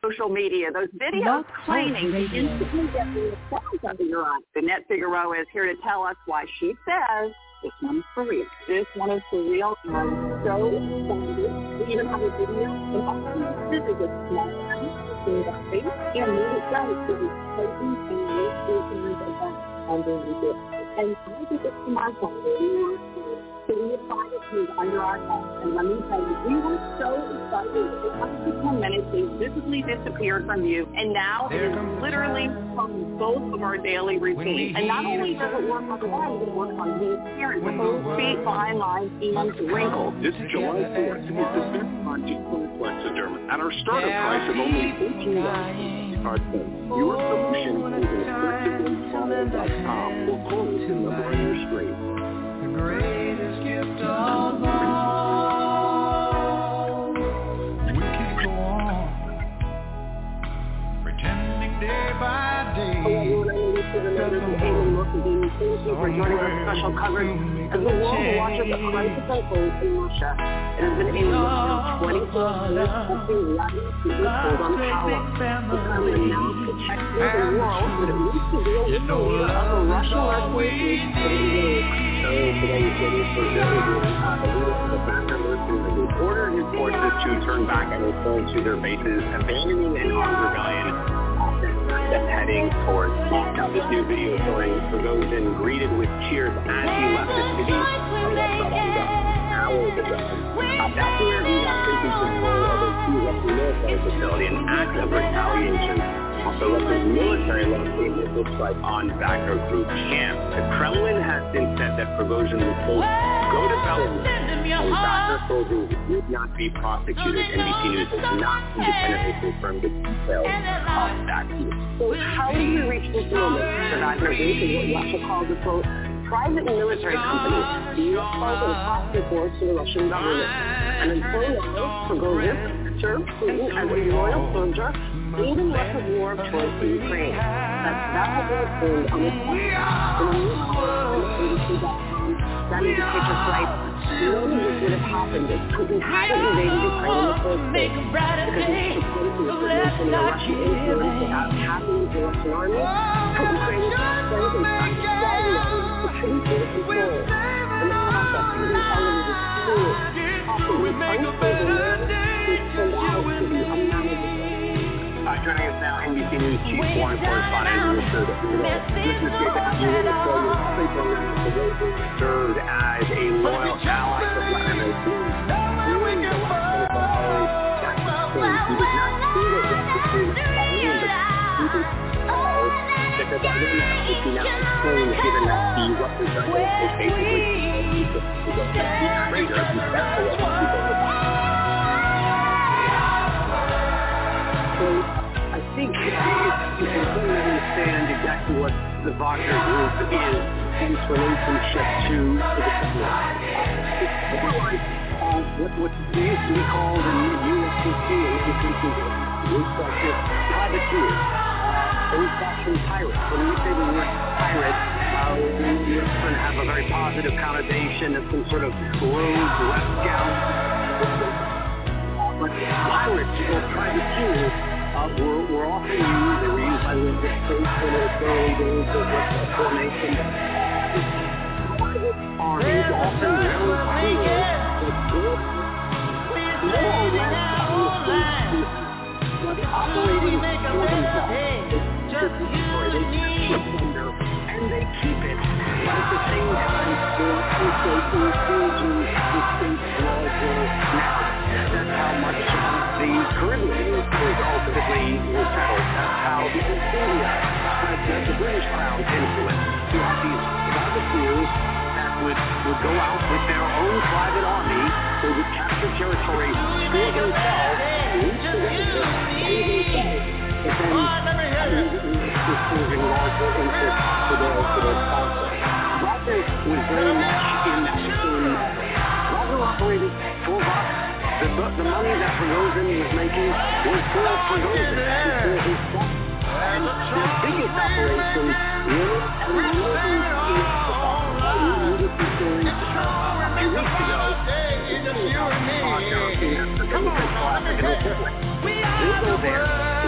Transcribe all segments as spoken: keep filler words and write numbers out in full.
social media. Those videos claiming to instantly get the cells under your eyes. Annette Figueroa is here to tell us why she says this one's for real. This one is for real. I'm so excited. We even have a video of all this is a small house in that face. And what it does is it's taking and making event underneath it. And I did it to my phone. So we applied it to under our head. And let me tell you, we were so excited. It took ten minutes. They visibly disappeared from view. And now it is literally from both of our daily routines. And not only does it work on the line, it works on the appearance with those feet, fine lines, and wrinkles. This July fourth is the fifth on Equal Flexiderm at our starter price of only fourteen dollars. Your solution is at flexiderm dot com or call the number on your screen. The greatest gift of all. We can go on pretending day by day. Thank you for joining our special coverage as the world watches a crisis unfold in Russia. It has been a long twenty-four years helping Vladimir Putin hold on power. The Kremlin now protects the world, but it needs to deal with the leader of the Russian revolution. So today is getting for very good. The leader of the band members who ordered his forces to turn back and return to their bases, abandoning an armed rebellion that's heading towards Moscow. This new video showing Prigozhin greeted with cheers as he left the city of hours ago. Uh, that's where he got taken control of a key Russian military facility, an act of retaliation. Also, Russia's military located, it looks like, on Wagner Group camp. The Kremlin has since said that Prigozhin will, quote, go to Belarus, and Wagner soldiers would not be prosecuted. N B C News has not independently confirmed the details of that deal. So how do we reach this moment? The Wagner Group is what Russia calls a, quote, private military company. The U S calls it a hostage force to the Russian government. And until now, Prigozhin served Putin as a loyal soldier, leading Russia's war of choice in Ukraine. That's that has been assumed on the twenty-fifth in a new call on A B C dot com. That indicator writes, none of this would have happened if Putin hadn't invaded Ukraine in the first place. Because he's supposed to information and Russian influence without tapping into the Russian army, Putin created strength and started staggering the treaty for control. In the process, Putin elevated schools, possibly unstable land, which turned out to be unmanageable. Uh, joining us now, N B C News chief foreign correspondent Richard Lewis. This is great to have you in the show. You're served as a loyal ally to Vladimir Putin. During the last twenty-four hours, he did not see the Russian Ukraine, but Putin called that the Biden policy now explained given that the Russian government is basically a traitor who set the Russian people. I think you can clearly understand exactly what the Wagner Group is in its relationship to the Kremlin. It's more like uh, what, what used to be called in the U S C C, it's like this privateers, old-fashioned pirates. When we say the word pirate, uh, we're going to have a very positive connotation of some sort of rogue rascal. But pirates or privateers Uh, were, were often used, they were used by the states in the early days of Western formation. Private armies often very clear that good, more or less was operating for themselves. They destroy, they plunder, and they keep it. But at the same time, they're also encouraging the state's larger now. That's how much the Caribbean was ultimately settled. That's how the East India spread the, the British Crown's influence. You have these privateers that would, would go out with their own private army, they would capture territory for themselves, reach the waves, save themselves, but then this serving larger interests for their, for their sponsors. Wagner was very much in that same model. Wagner operated for Wagner. The, the money that Prigozhin was making was for Prigozhin and for his son. And their biggest operation really and really is the fact that we needed to story a few weeks ago. It's just you and me. Come on, come on. We'll go there.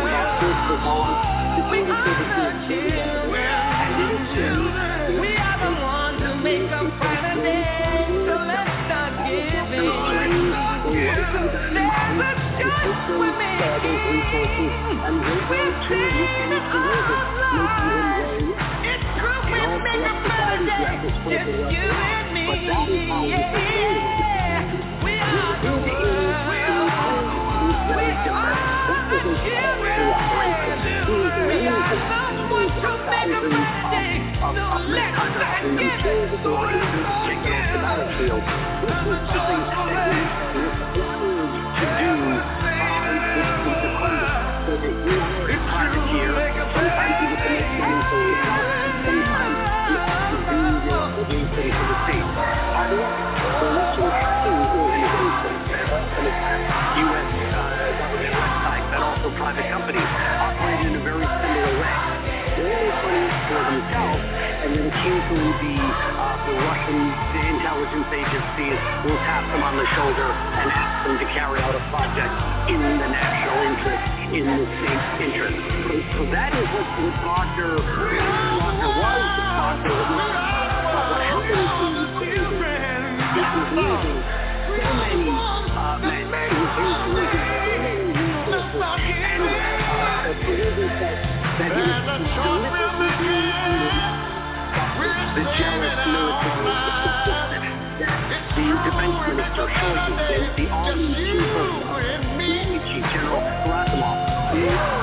was on. We are the children. We are the ones who make a brighter day. So let's start giving. There's a choice we're making. We're singing our lives. It's true, we make a brighter day. Just you and me. Yeah. We are the world. We are the children. We are someone to make a brighter day. So let's not give it. So let's not give it. There's a choice to make. To do with the conduct. So that you are private here. Sometimes you get to make money for yourself. Sometimes you have to do your obligation for the state. By the way, the Russian hacking organization and U S uh, government websites and also private companies operate in a very similar way. They only money for themselves, and then occasionally the uh, the Russian the intelligence agencies will tap them on the shoulder and ask them to carry out a project in the national interest, in the state's interest. So, so that is what, what Wagner, Wagner was. Wagner was. But what happened to it was losing so many uh, men. It was losing so many resources. And uh, the believers that, that he was deliberately the jealous military that the defense minister Shoigu, the, the army chief of Army Chief General Gerasimov, the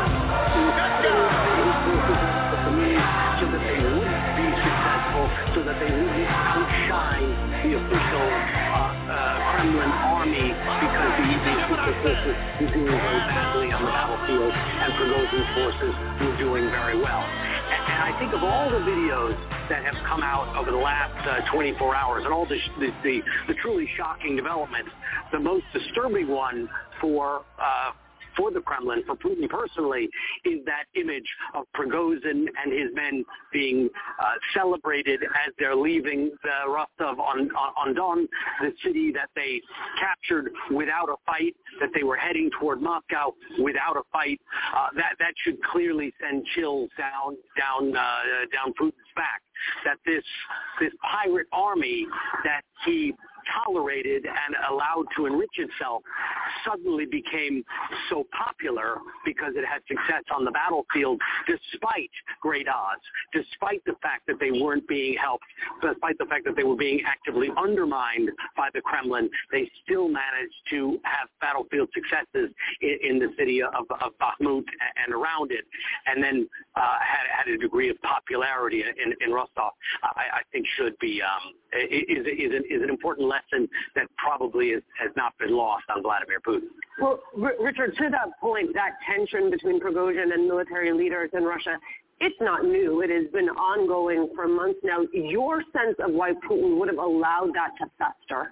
so that they would be successful, so that they wouldn't outshine the official uh, uh, Kremlin army, because the, the official forces were doing very badly on the battlefield, and Prigozhin's forces were doing very well. And, and I think of all the videos that have come out over the last uh, twenty-four hours, and all the, the, the, the truly shocking developments, the most disturbing one for uh, for the Kremlin, for Putin personally, is that image of Prigozhin and his men being uh, celebrated as they're leaving the Rostov-on-Don, the city that they captured without a fight, that they were heading toward Moscow without a fight. Uh, that that should clearly send chills down down uh, down Putin's back. That this this pirate army that he tolerated and allowed to enrich itself suddenly became so popular because it had success on the battlefield despite great odds, despite the fact that they weren't being helped, despite the fact that they were being actively undermined by the Kremlin. They still managed to have battlefield successes in, in the city of, of Bakhmut and around it, and then uh, had, had a degree of popularity in, in Rostov. I, I think should be um, is, is, an, is an important lesson that probably is, has not been lost on Vladimir Putin. Well, R- Richard, to that point, that tension between Prigozhin and military leaders in Russia, it's not new. It has been ongoing for months now. Your sense of why Putin would have allowed that to fester?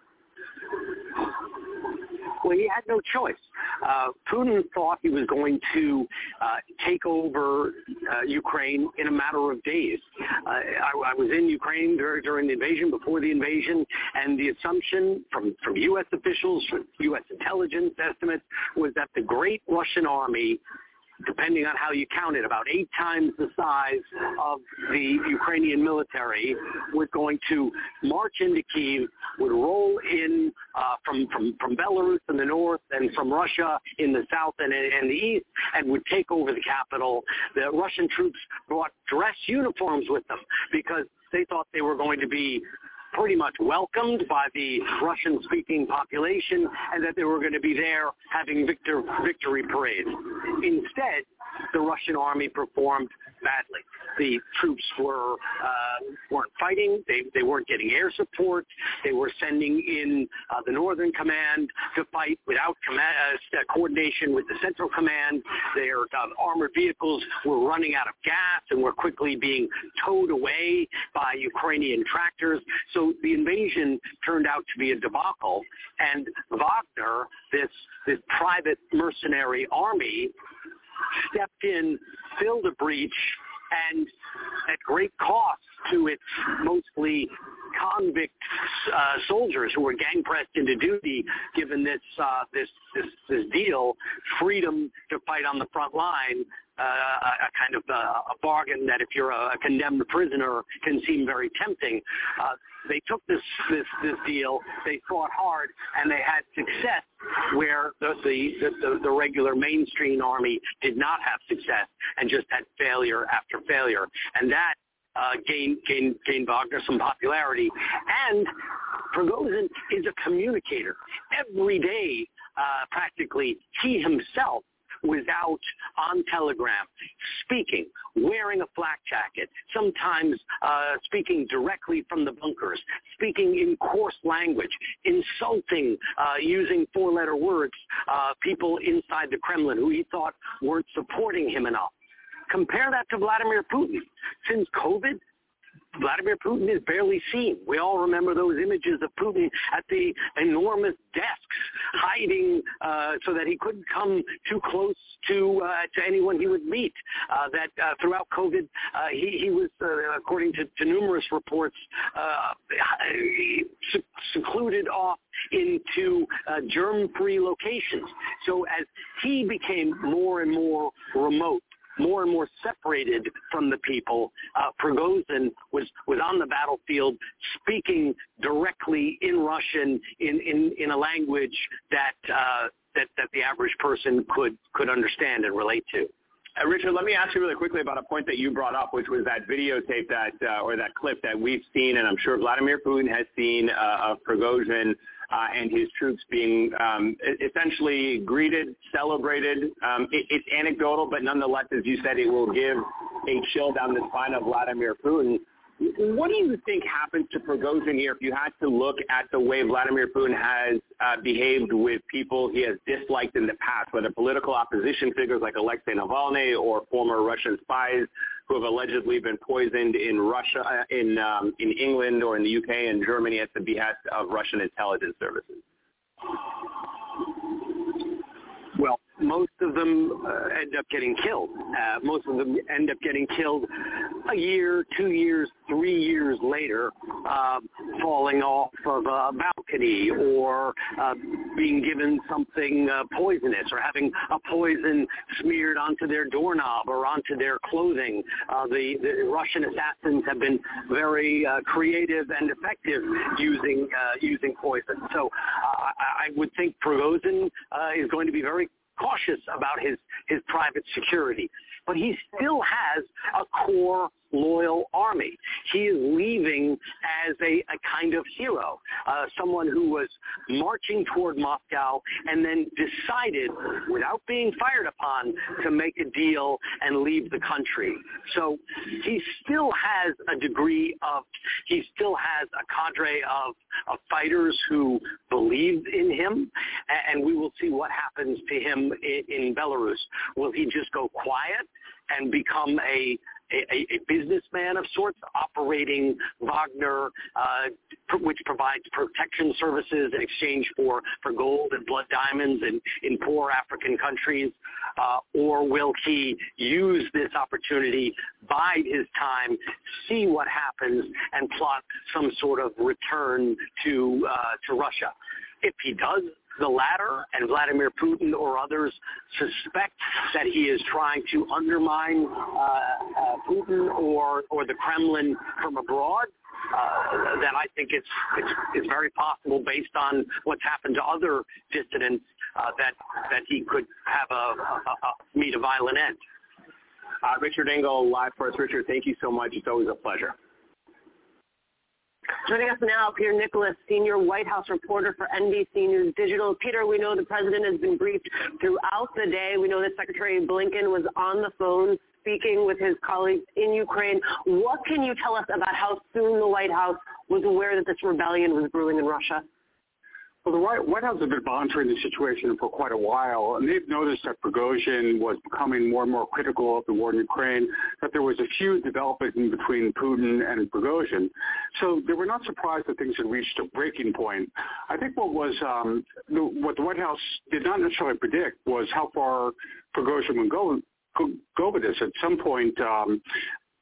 Well, he had no choice. Uh, Putin thought he was going to uh, take over uh, Ukraine in a matter of days. Uh, I, I was in Ukraine dur- during the invasion, before the invasion, and the assumption from, from U S officials, from U S intelligence estimates, was that the great Russian army, depending on how you count it, about eight times the size of the Ukrainian military, was going to march into Kyiv, would roll in uh, from, from, from Belarus in the north and from Russia in the south and in the east, and would take over the capital. The Russian troops brought dress uniforms with them because they thought they were going to be pretty much welcomed by the Russian-speaking population, and that they were going to be there having victor, victory parades. Instead, the Russian army performed badly. The troops were uh, weren't fighting. They they weren't getting air support. They were sending in uh, the Northern Command to fight without command, uh, coordination with the Central Command. Their uh, armored vehicles were running out of gas and were quickly being towed away by Ukrainian tractors. So the invasion turned out to be a debacle. And Wagner, this this private mercenary army, stepped in, filled a breach, and at great cost to its mostly convict uh, soldiers who were gang pressed into duty, given this uh, this this this deal, freedom to fight on the front line. Uh, a, a kind of uh, a bargain that, if you're a, a condemned prisoner, can seem very tempting. Uh, they took this, this this deal. They fought hard, and they had success where the the, the the regular mainstream army did not have success and just had failure after failure. And that uh, gained gained gained Wagner some popularity. And Prigozhin is a communicator. Every day, uh, practically, he himself was out on Telegram, speaking, wearing a flak jacket, sometimes uh, speaking directly from the bunkers, speaking in coarse language, insulting, uh, using four-letter words, uh, people inside the Kremlin who he thought weren't supporting him enough. Compare that to Vladimir Putin. Since COVID, Vladimir Putin is barely seen. We all remember those images of Putin at the enormous desks, hiding uh, so that he couldn't come too close to uh, to anyone he would meet. Uh, that uh, throughout COVID, uh, he, he was, uh, according to, to numerous reports, uh, secluded off into uh, germ-free locations. So as he became more and more remote, more and more separated from the people, uh, Prigozhin was, was on the battlefield speaking directly in Russian in, in, in a language that, uh, that that the average person could, could understand and relate to. Uh, Richard, let me ask you really quickly about a point that you brought up, which was that videotape that, uh, or that clip that we've seen, and I'm sure Vladimir Putin has seen, uh, of Prigozhin uh, and his troops being um, essentially greeted, celebrated. Um, it, it's anecdotal, but nonetheless, as you said, it will give a chill down the spine of Vladimir Putin. What do you think happens to Prigozhin here if you had to look at the way Vladimir Putin has uh, behaved with people he has disliked in the past, whether political opposition figures like Alexei Navalny or former Russian spies who have allegedly been poisoned in Russia, uh, in um, in England or in the U K and Germany at the behest of Russian intelligence services? Well, most of them uh, end up getting killed. Uh, most of them end up getting killed a year, two years, three years later, uh, falling off of a balcony or uh, being given something uh, poisonous or having a poison smeared onto their doorknob or onto their clothing. Uh, the, the Russian assassins have been very uh, creative and effective using uh, using poison. So uh, I, I would think Prigozhin uh, is going to be very cautious about his, his private security. But he still has a core loyal army. He is leaving as a, a kind of hero, uh, someone who was marching toward Moscow and then decided, without being fired upon, to make a deal and leave the country. So he still has a degree of, he still has a cadre of, of fighters who believe in him, and we will see what happens to him in, in Belarus. Will he just go quiet and become a A, a businessman of sorts, operating Wagner, uh, which provides protection services in exchange for, for gold and blood diamonds in, in poor African countries? Uh, or will he use this opportunity, bide his time, see what happens, and plot some sort of return to uh, to Russia? If he does the latter, and Vladimir Putin or others suspect that he is trying to undermine uh, uh, Putin or, or the Kremlin from abroad, uh, then I think it's, it's it's very possible, based on what's happened to other dissidents, uh, that that he could have a, a, a meet a violent end. Uh, Richard Engel, live for us. Richard, thank you so much. It's always a pleasure. Joining us now, Peter Nicholas, senior White House reporter for N B C News Digital. Peter, we know the president has been briefed throughout the day. We know that Secretary Blinken was on the phone speaking with his colleagues in Ukraine. What can you tell us about how soon the White House was aware that this rebellion was brewing in Russia? Well, the White House has been monitoring the situation for quite a while, and they've noticed that Prigozhin was becoming more and more critical of the war in Ukraine, that there was a feud developing between Putin and Prigozhin. So they were not surprised that things had reached a breaking point. I think what was um, the, what the White House did not necessarily predict was how far Prigozhin would go, go, go with this. At some point, um,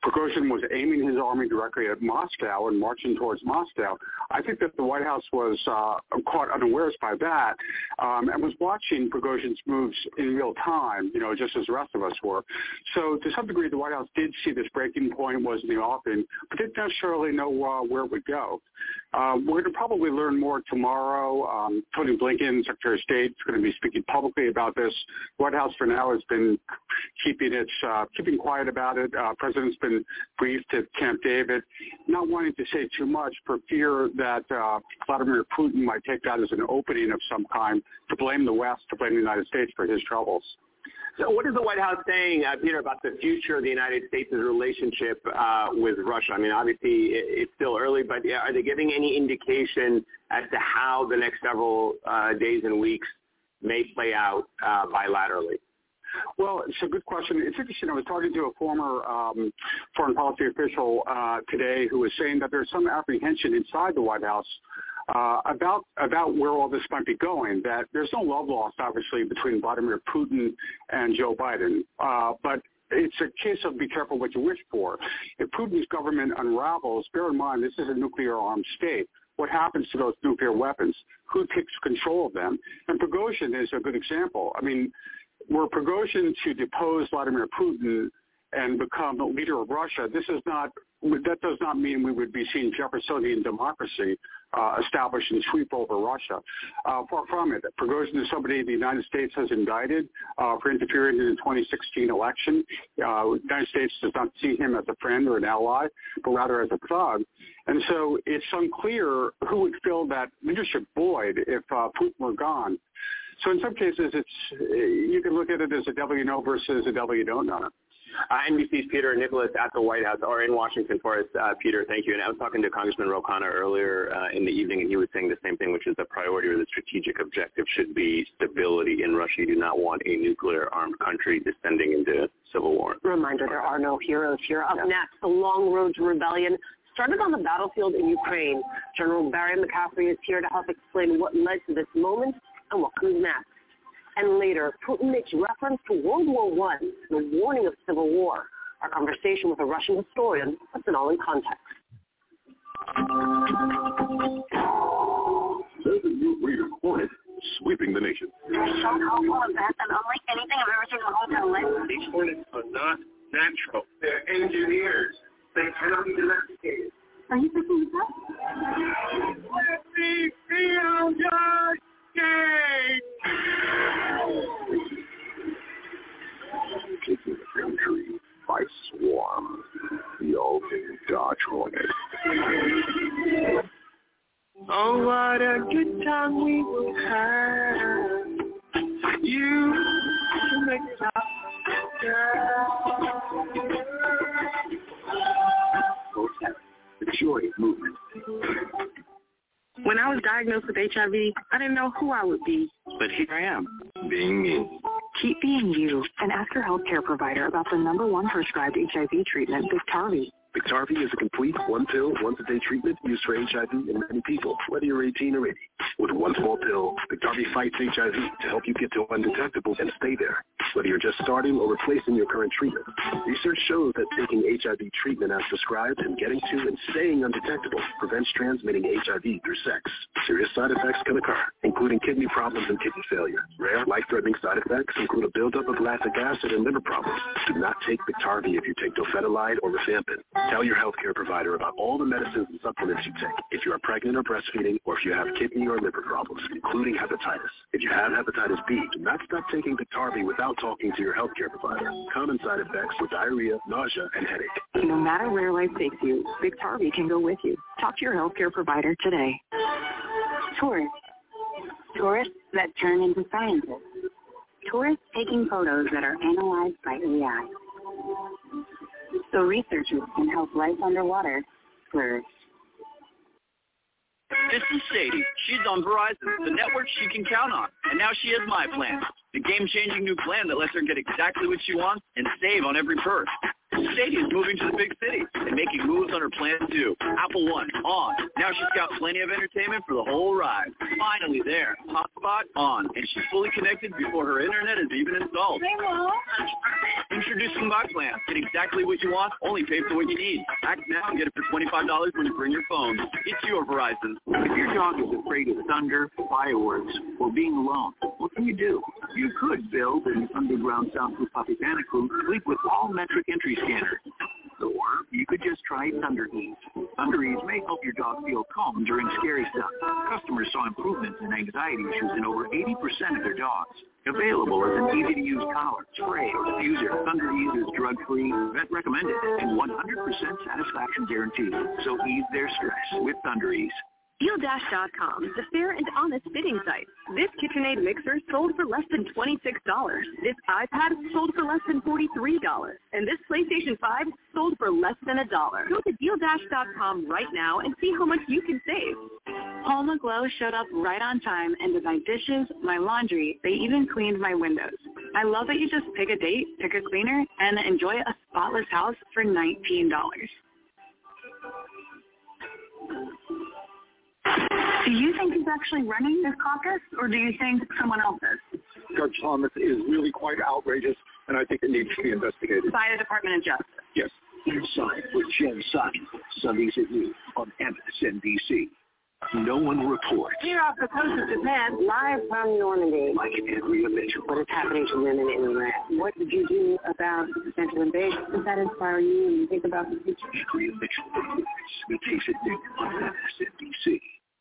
Prigozhin was aiming his army directly at Moscow and marching towards Moscow. I think that the White House was uh, caught unawares by that um, and was watching Prigozhin's moves in real time, you know, just as the rest of us were. So to some degree, the White House did see this breaking point was in the offing, but didn't necessarily know uh, where it would go. Uh, we're going to probably learn more tomorrow. Um, Tony Blinken, Secretary of State, is going to be speaking publicly about this. The White House, for now, has been keeping its uh, keeping quiet about it. Uh, President's been briefed at Camp David, not wanting to say too much for fear that uh, Vladimir Putin might take that as an opening of some kind to blame the West, to blame the United States for his troubles. So what is the White House saying, uh, Peter, about the future of the United States' relationship uh, with Russia? I mean, obviously it's still early, but are they giving any indication as to how the next several uh, days and weeks may play out uh, bilaterally? Well, it's a good question. It's interesting. I was talking to a former um, foreign policy official uh, today who was saying that there's some apprehension inside the White House uh, about about where all this might be going, that there's no love lost, obviously, between Vladimir Putin and Joe Biden. Uh, but it's a case of be careful what you wish for. If Putin's government unravels, bear in mind this is a nuclear-armed state. What happens to those nuclear weapons? Who takes control of them? And Prigozhin is a good example. I mean, were Prigozhin to depose Vladimir Putin and become the leader of Russia, this is not, that does not mean we would be seeing Jeffersonian democracy uh, established and sweep over Russia. Uh, far from it. Prigozhin is somebody the United States has indicted uh, for interfering in the twenty sixteen election. Uh, the United States does not see him as a friend or an ally, but rather as a thug. And so it's unclear who would fill that leadership void if uh, Putin were gone. So in some cases, it's you can look at it as a devil you know versus a devil you don't know. Uh, N B C's Peter Nicholas at the White House, or in Washington for us. Uh, Peter, thank you. And I was talking to Congressman Ro Khanna earlier uh, in the evening, and he was saying the same thing, which is the priority or the strategic objective should be stability in Russia. You do not want a nuclear-armed country descending into civil war. Reminder, there are no heroes here. Up yeah. next, the long road to rebellion started on the battlefield in Ukraine. General Barry McCaffrey is here to help explain what led to this moment and what comes next. And later, Putin makes reference to World War One, the warning of civil war. Our conversation with a Russian historian puts it all in context. There's a new breed of hornet sweeping the nation. They're so powerful and fast and unlike anything I've ever seen in my whole entire life. These hornets are not natural. They're engineers. They cannot be domesticated. Are you picking this up? Let me feel your game! Taking the country by swarm, the ultimate Dodge Hornet. Oh, what a good time we will have. You can make it up. The joy of movement. When I was diagnosed with H I V, I didn't know who I would be. But here I am, being me. Keep being you and ask your healthcare provider about the number one prescribed H I V treatment, Biktarvy. Biktarvy is a complete one-pill, once-a-day treatment used for H I V in many people, whether you're eighteen or eighty. With one small pill, Biktarvy fights H I V to help you get to undetectable and stay there, whether you're just starting or replacing your current treatment. Research shows that taking H I V treatment as prescribed and getting to and staying undetectable prevents transmitting H I V through sex. Serious side effects can occur, including kidney problems and kidney failure. Rare, life-threatening side effects include a buildup of lactic acid and liver problems. Do not take Biktarvy if you take dofetilide or rifampin. Tell your healthcare provider about all the medicines and supplements you take if you are pregnant or breastfeeding or if you have kidney or liver problems, including hepatitis. If you have hepatitis B, do not stop taking Biktarvy without talking to your healthcare provider. Common side effects are diarrhea, nausea, and headache. No matter where life takes you, Biktarvy can go with you. Talk to your healthcare provider today. Tourists. Tourists that turn into scientists. Tourists taking photos that are analyzed by A I. So researchers can help life underwater flourish. This is Sadie. She's on Verizon, the network she can count on. And now she has my plan, the game-changing new plan that lets her get exactly what she wants and save on every perk. Sadie is moving to the big city and making moves on her plan too. Apple One, on. Now she's got plenty of entertainment for the whole ride. Finally there. Hotspot, on. And she's fully connected before her internet is even installed. Introducing Introducing my plan. Get exactly what you want, only pay for what you need. Act now and get it for twenty-five dollars when you bring your phone. It's your Verizon. If your dog is afraid of thunder, fireworks, or being alone, what can you do? You could build an underground soundproof puppy panic room complete with all-metric entry scanners. Or you could just try Thunder Ease. Thunder Ease may help your dog feel calm during scary stuff. Customers saw improvements in anxiety issues in over eighty percent of their dogs. Available as an easy-to-use collar, spray, or diffuser, Thunder Ease is drug-free, vet-recommended, and one hundred percent satisfaction guaranteed. So ease their stress with Thunder Ease. Deal Dash dot com, the fair and honest bidding site. This KitchenAid mixer sold for less than twenty-six dollars. This iPad sold for less than forty-three dollars. And this PlayStation five sold for less than a dollar. Go to Deal Dash dot com right now and see how much you can save. Home Aglow showed up right on time and did my dishes, my laundry, they even cleaned my windows. I love that you just pick a date, pick a cleaner, and enjoy a spotless house for nineteen dollars. Do you think he's actually running this caucus, or do you think someone else is? Judge Thomas is really quite outrageous, and I think it needs to be investigated. By the Department of Justice. Yes. Inside with Jen Psaki, Sundays at noon on M S N B C. No One Reports. Here off the coast of Japan, live from Normandy. Like Andrea Mitchell. What is happening to women in Iran? What did you do about the potential invasion? Does that inspire you when you think about the future? Andrea Mitchell. The case at noon on M S N B C.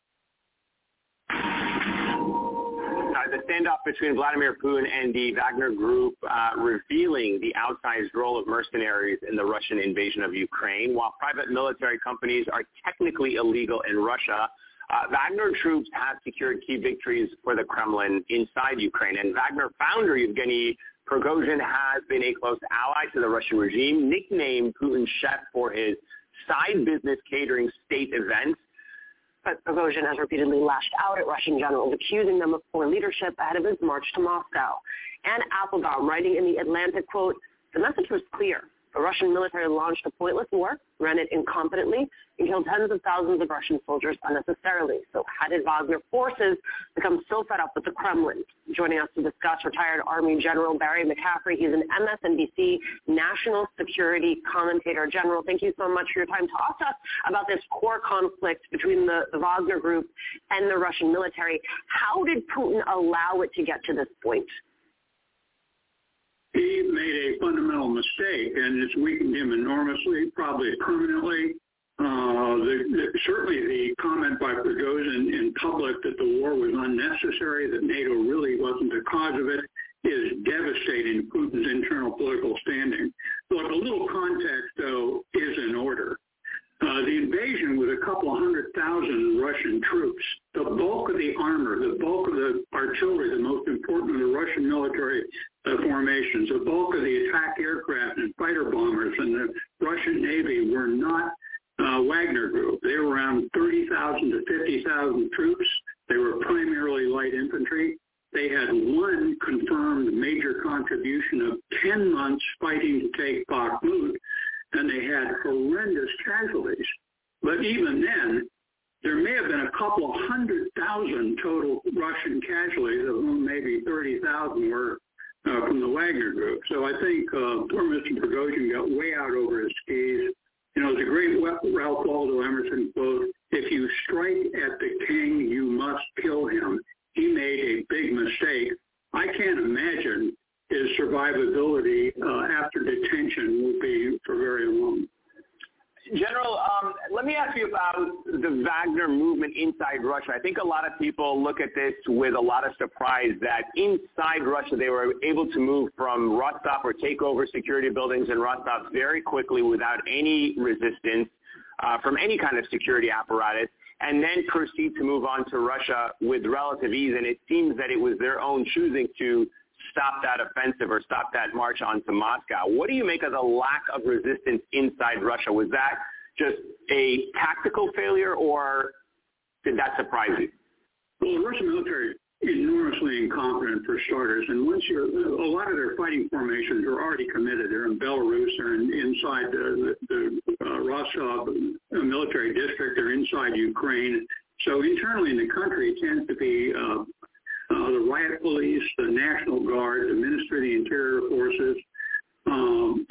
Uh, the standoff between Vladimir Putin and the Wagner Group uh, revealing the outsized role of mercenaries in the Russian invasion of Ukraine. While private military companies are technically illegal in Russia, uh, Wagner troops have secured key victories for the Kremlin inside Ukraine. And Wagner founder Yevgeny Prigozhin has been a close ally to the Russian regime, nicknamed Putin's chef for his side business catering state events. But Prigozhin has repeatedly lashed out at Russian generals, accusing them of poor leadership ahead of his march to Moscow. Ann Applebaum, writing in The Atlantic, quote, "The message was clear. The Russian military launched a pointless war, ran it incompetently, and killed tens of thousands of Russian soldiers unnecessarily. So how did Wagner forces become so fed up with the Kremlin?" Joining us to discuss, retired Army General Barry McCaffrey. He's an M S N B C national security commentator. General, thank you so much for your time. Talk to us about this core conflict between the, the Wagner Group and the Russian military. How did Putin allow it to get to this point? He made a fundamental mistake, and it's weakened him enormously, probably permanently. Uh, the, the, certainly the comment by Prigozhin in public that the war was unnecessary, that NATO really wasn't the cause of it, is devastating to Putin's internal political standing. Look, a little context, though, is in order. Uh, the invasion was a couple of hundred thousand Russian troops. The bulk of the armor, the bulk of the artillery, the most important of the Russian military uh, formations, the bulk of the attack aircraft and fighter bombers and the Russian Navy were not uh, Wagner Group. They were around thirty thousand to fifty thousand troops. They were primarily light infantry. They had one confirmed major contribution of ten months fighting to take Bakhmut, and they had horrendous casualties. But even then, there may have been a couple of hundred thousand total Russian casualties, of whom maybe thirty thousand were uh, from the Wagner Group. So I think uh, poor Mister Prigozhin got way out over his skis. You know, there's a great Ralph Waldo Emerson quote, "If you strike at the king, you must kill him." He made a big mistake. I can't imagine his survivability uh, after detention will be for very long. General, um, let me ask you about the Wagner movement inside Russia. I think a lot of people look at this with a lot of surprise that inside Russia they were able to move from Rostov or take over security buildings in Rostov very quickly without any resistance uh, from any kind of security apparatus, and then proceed to move on to Russia with relative ease. And it seems that it was their own choosing to stop that offensive or stop that march onto Moscow. What do you make of the lack of resistance inside Russia? Was that just a tactical failure, or did that surprise you? Well, the Russian military is enormously incompetent for starters, and once you're, a lot of their fighting formations are already committed. They're in Belarus, they're in, inside the, the, the uh, Rostov military district, they're inside Ukraine. So internally in the country, it tends to be uh, Uh, the riot police, the National Guard, the Ministry of the Interior Forces. Um,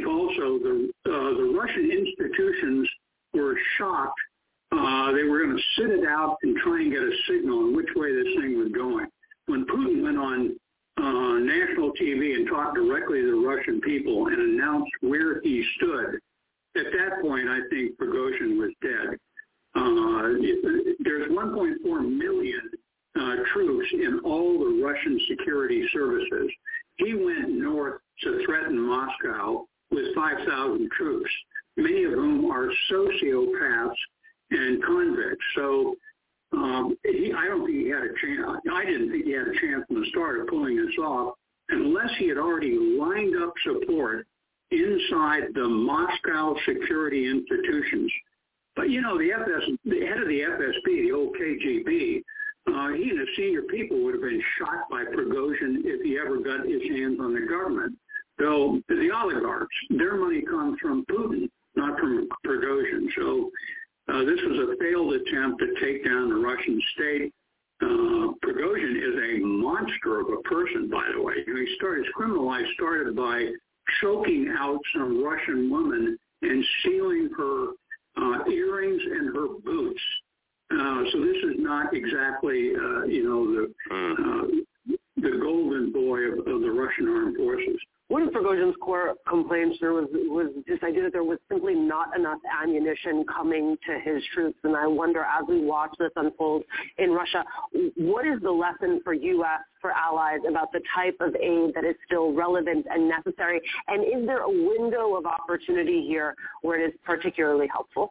also the uh, the Russian institutions were shocked. Uh, they were going to sit it out and try and get a signal on which way this thing was going. When Putin went on uh, national T V and talked directly to the Russian people and announced where he stood, at that point, I think Prigozhin was dead. Uh, there's one point four million uh, troops in all the Russian security services. He went north to threaten Moscow with five thousand troops, many of whom are sociopaths and convicts. So um, he, I don't think he had a chance. I didn't think he had a chance from the start of pulling this off unless he had already lined up support inside the Moscow security institutions. But, you know, the F S, the head of the F S B, the old K G B, uh, he and his senior people would have been shot by Prigozhin if he ever got his hands on the government. Though the oligarchs, their money comes from Putin, not from Prigozhin. So uh, this was a failed attempt to take down the Russian state. Uh, Prigozhin is a monster of a person, by the way. You know, he started, his criminal life started by choking out some Russian woman and stealing her uh, earrings and her boots. Uh, so this is not exactly, uh, you know, the uh, the golden boy of, of the Russian armed forces. One of Prigozhin's core complaints there was, was this idea that there was simply not enough ammunition coming to his troops. And I wonder, as we watch this unfold in Russia, what is the lesson for U S, for allies, about the type of aid that is still relevant and necessary? And is there a window of opportunity here where it is particularly helpful?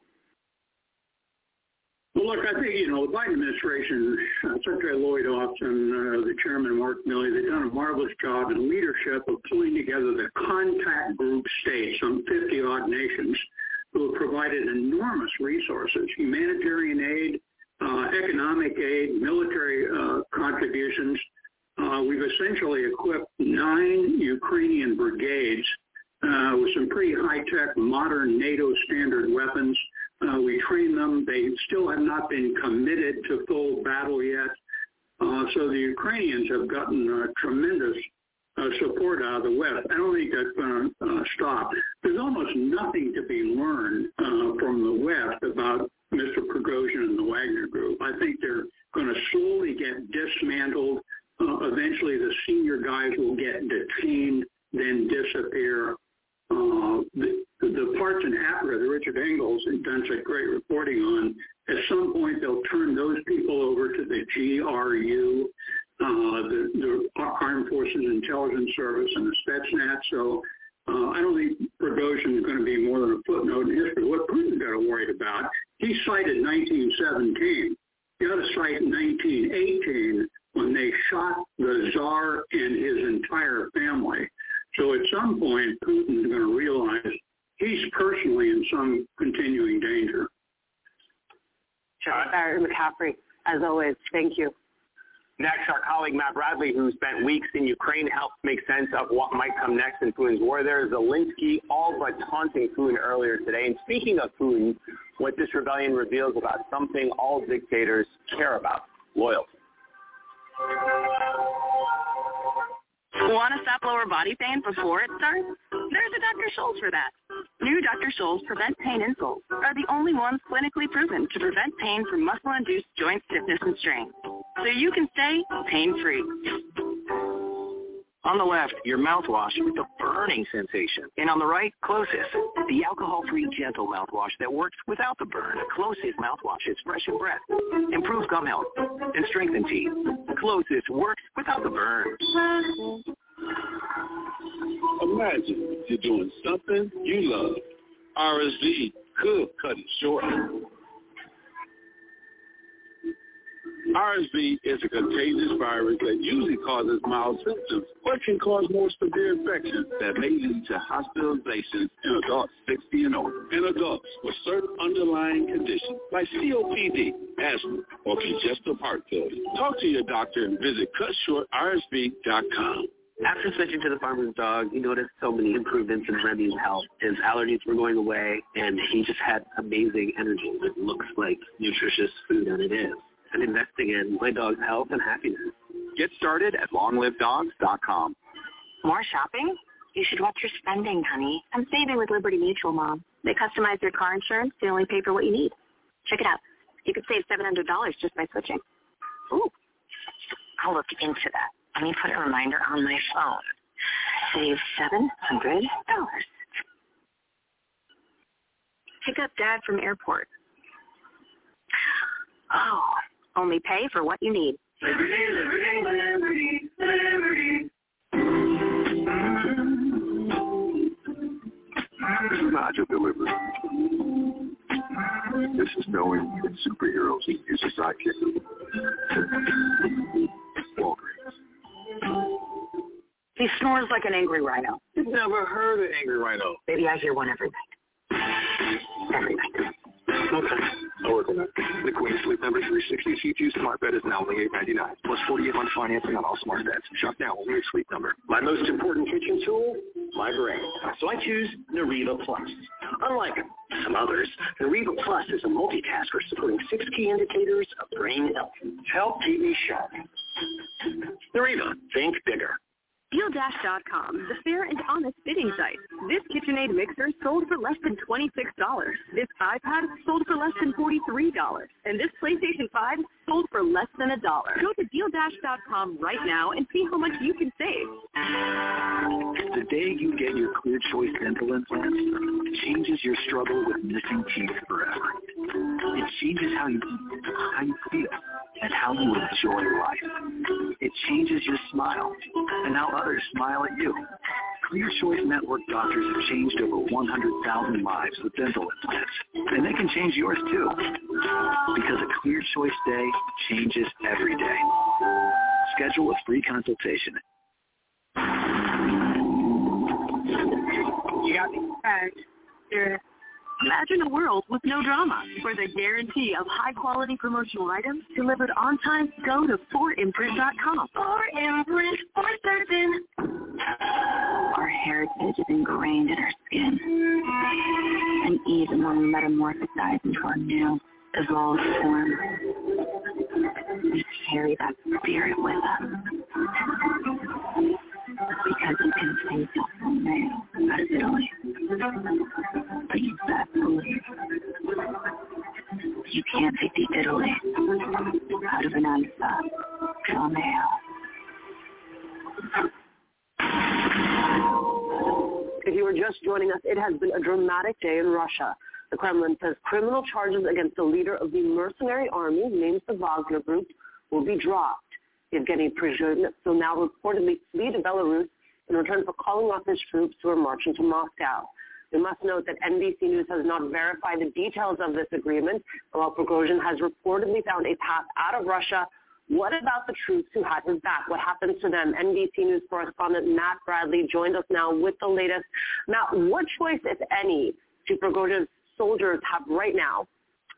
Well, look, I think, you know, the Biden administration, uh, Secretary Lloyd Austin, uh, the chairman, Mark Milley, they've done a marvelous job in leadership of pulling together the contact group states, some fifty-odd nations, who have provided enormous resources, humanitarian aid, uh, economic aid, military uh, contributions. Uh, we've essentially equipped nine Ukrainian brigades uh, with some pretty high-tech, modern NATO standard weapons. Uh, we train them. They still have not been committed to full battle yet. Uh, so the Ukrainians have gotten uh, tremendous uh, support out of the West. I don't think that's going to uh, stop. There's almost nothing to be learned uh, from the West about Mister Prigozhin and the Wagner Group. I think they're going to slowly get dismantled. Uh, eventually the senior guys will get detained, then disappear. Uh, the, the parts in Africa that Richard Engels has done such great reporting on, at some point they'll turn those people over to the G R U, uh, the, the Armed Forces Intelligence Service, and the Spetsnaz. So uh, I don't think Prigozhin is going to be more than a footnote in history. What Putin got worried about, he cited nineteen seventeen. He ought to cite nineteen eighteen when they shot the Tsar and his entire family. So at some point, Putin is going to realize he's personally in some continuing danger. General Barry McCaffrey, as always, thank you. Next, our colleague Matt Bradley, who spent weeks in Ukraine, helped make sense of what might come next in Putin's war there. Zelensky all but taunting Putin earlier today. And speaking of Putin, what this rebellion reveals about something all dictators care about, loyalty. Want to stop lower body pain before it starts? There's a Doctor Scholl's for that. New Doctor Scholl's Prevent Pain insoles are the only ones clinically proven to prevent pain from muscle-induced joint stiffness and strain, so you can stay pain-free. On the left, your mouthwash with a burning sensation. And on the right, Closis, the alcohol-free gentle mouthwash that works without the burn. Closis mouthwash is fresh in breath, improves gum health, and strengthens teeth. Closis works without the burn. Imagine you're doing something you love. R S V could cut it short. R S V is a contagious virus that usually causes mild symptoms, but can cause more severe infections that may lead to hospitalizations in adults sixty and older, and adults with certain underlying conditions like C O P D, asthma, or congestive heart failure. Talk to your doctor and visit cut short R S V dot com. After switching to the farmer's dog, he noticed so many improvements in Remy's health. His allergies were going away, and he just had amazing energy. It looks like nutritious food, and it is. I'm investing in my dog's health and happiness. Get started at long live dogs dot com. More shopping? You should watch your spending, honey. I'm saving with Liberty Mutual, Mom. They customize your car insurance to only pay for what you need. Check it out. You could save seven hundred dollars just by switching. Ooh. I'll look into that. Let me put a reminder on my phone. Save seven hundred dollars. Pick up Dad from airport. Oh, only pay for what you need. Liberty, liberty, liberty, liberty. This is not your delivery. This is knowing that superheroes use a sidekick. Walgreens. He snores like an angry rhino. You've never heard an angry rhino. Baby, I hear one every night. Every night. Okay. I'll work on that. The Queen Sleep Number three sixty C two Smart Bed is now only eight ninety-nine, plus forty-eight months financing on all smart beds. Shop now only at Sleep Number. My most important kitchen tool? My brain. So I choose Nariva Plus. Unlike some others, Nariva Plus is a multitasker supporting six key indicators of brain health. Help keep me sharp. Nariva, think bigger. Deal Dash dot com, the fair and honest bidding site. This KitchenAid mixer sold for less than twenty-six dollars. This iPad sold for less than forty-three dollars. And this PlayStation five sold for less than a dollar. Go to Deal Dash dot com right now and see how much you can save. The day you get your Clear Choice dental implants, it changes your struggle with missing teeth forever. It changes how you how you feel and how you enjoy life. It changes your smile and how others smile at you. Clear Choice Network doctors have changed over one hundred thousand lives with dental implants, and they can change yours too. Because a Clear Choice day changes every day. Schedule a free consultation. You got me. All right. Here. Imagine a world with no drama, where the guarantee of high-quality promotional items delivered on time. Go to four imprint dot com. For imprint, for certain. Our heritage is ingrained in our skin. And even when we metamorphosize into our new, evolved form, we carry that spirit with us. Because you can taste the mayo out of Italy. But you best believe you can't take the Italy out of an Ansa Mayo. If you were just joining us, it has been a dramatic day in Russia. The Kremlin says criminal charges against the leader of the mercenary army, named the Wagner Group, will be dropped. Yevgeny Prigozhin will now reportedly flee to Belarus in return for calling off his troops who are marching to Moscow. We must note that N B C News has not verified the details of this agreement, while Prigozhin has reportedly found a path out of Russia. What about the troops who had his back? What happens to them? N B C News correspondent Matt Bradley joined us now with the latest. Matt, what choice, if any, do Prigozhin's soldiers have right now?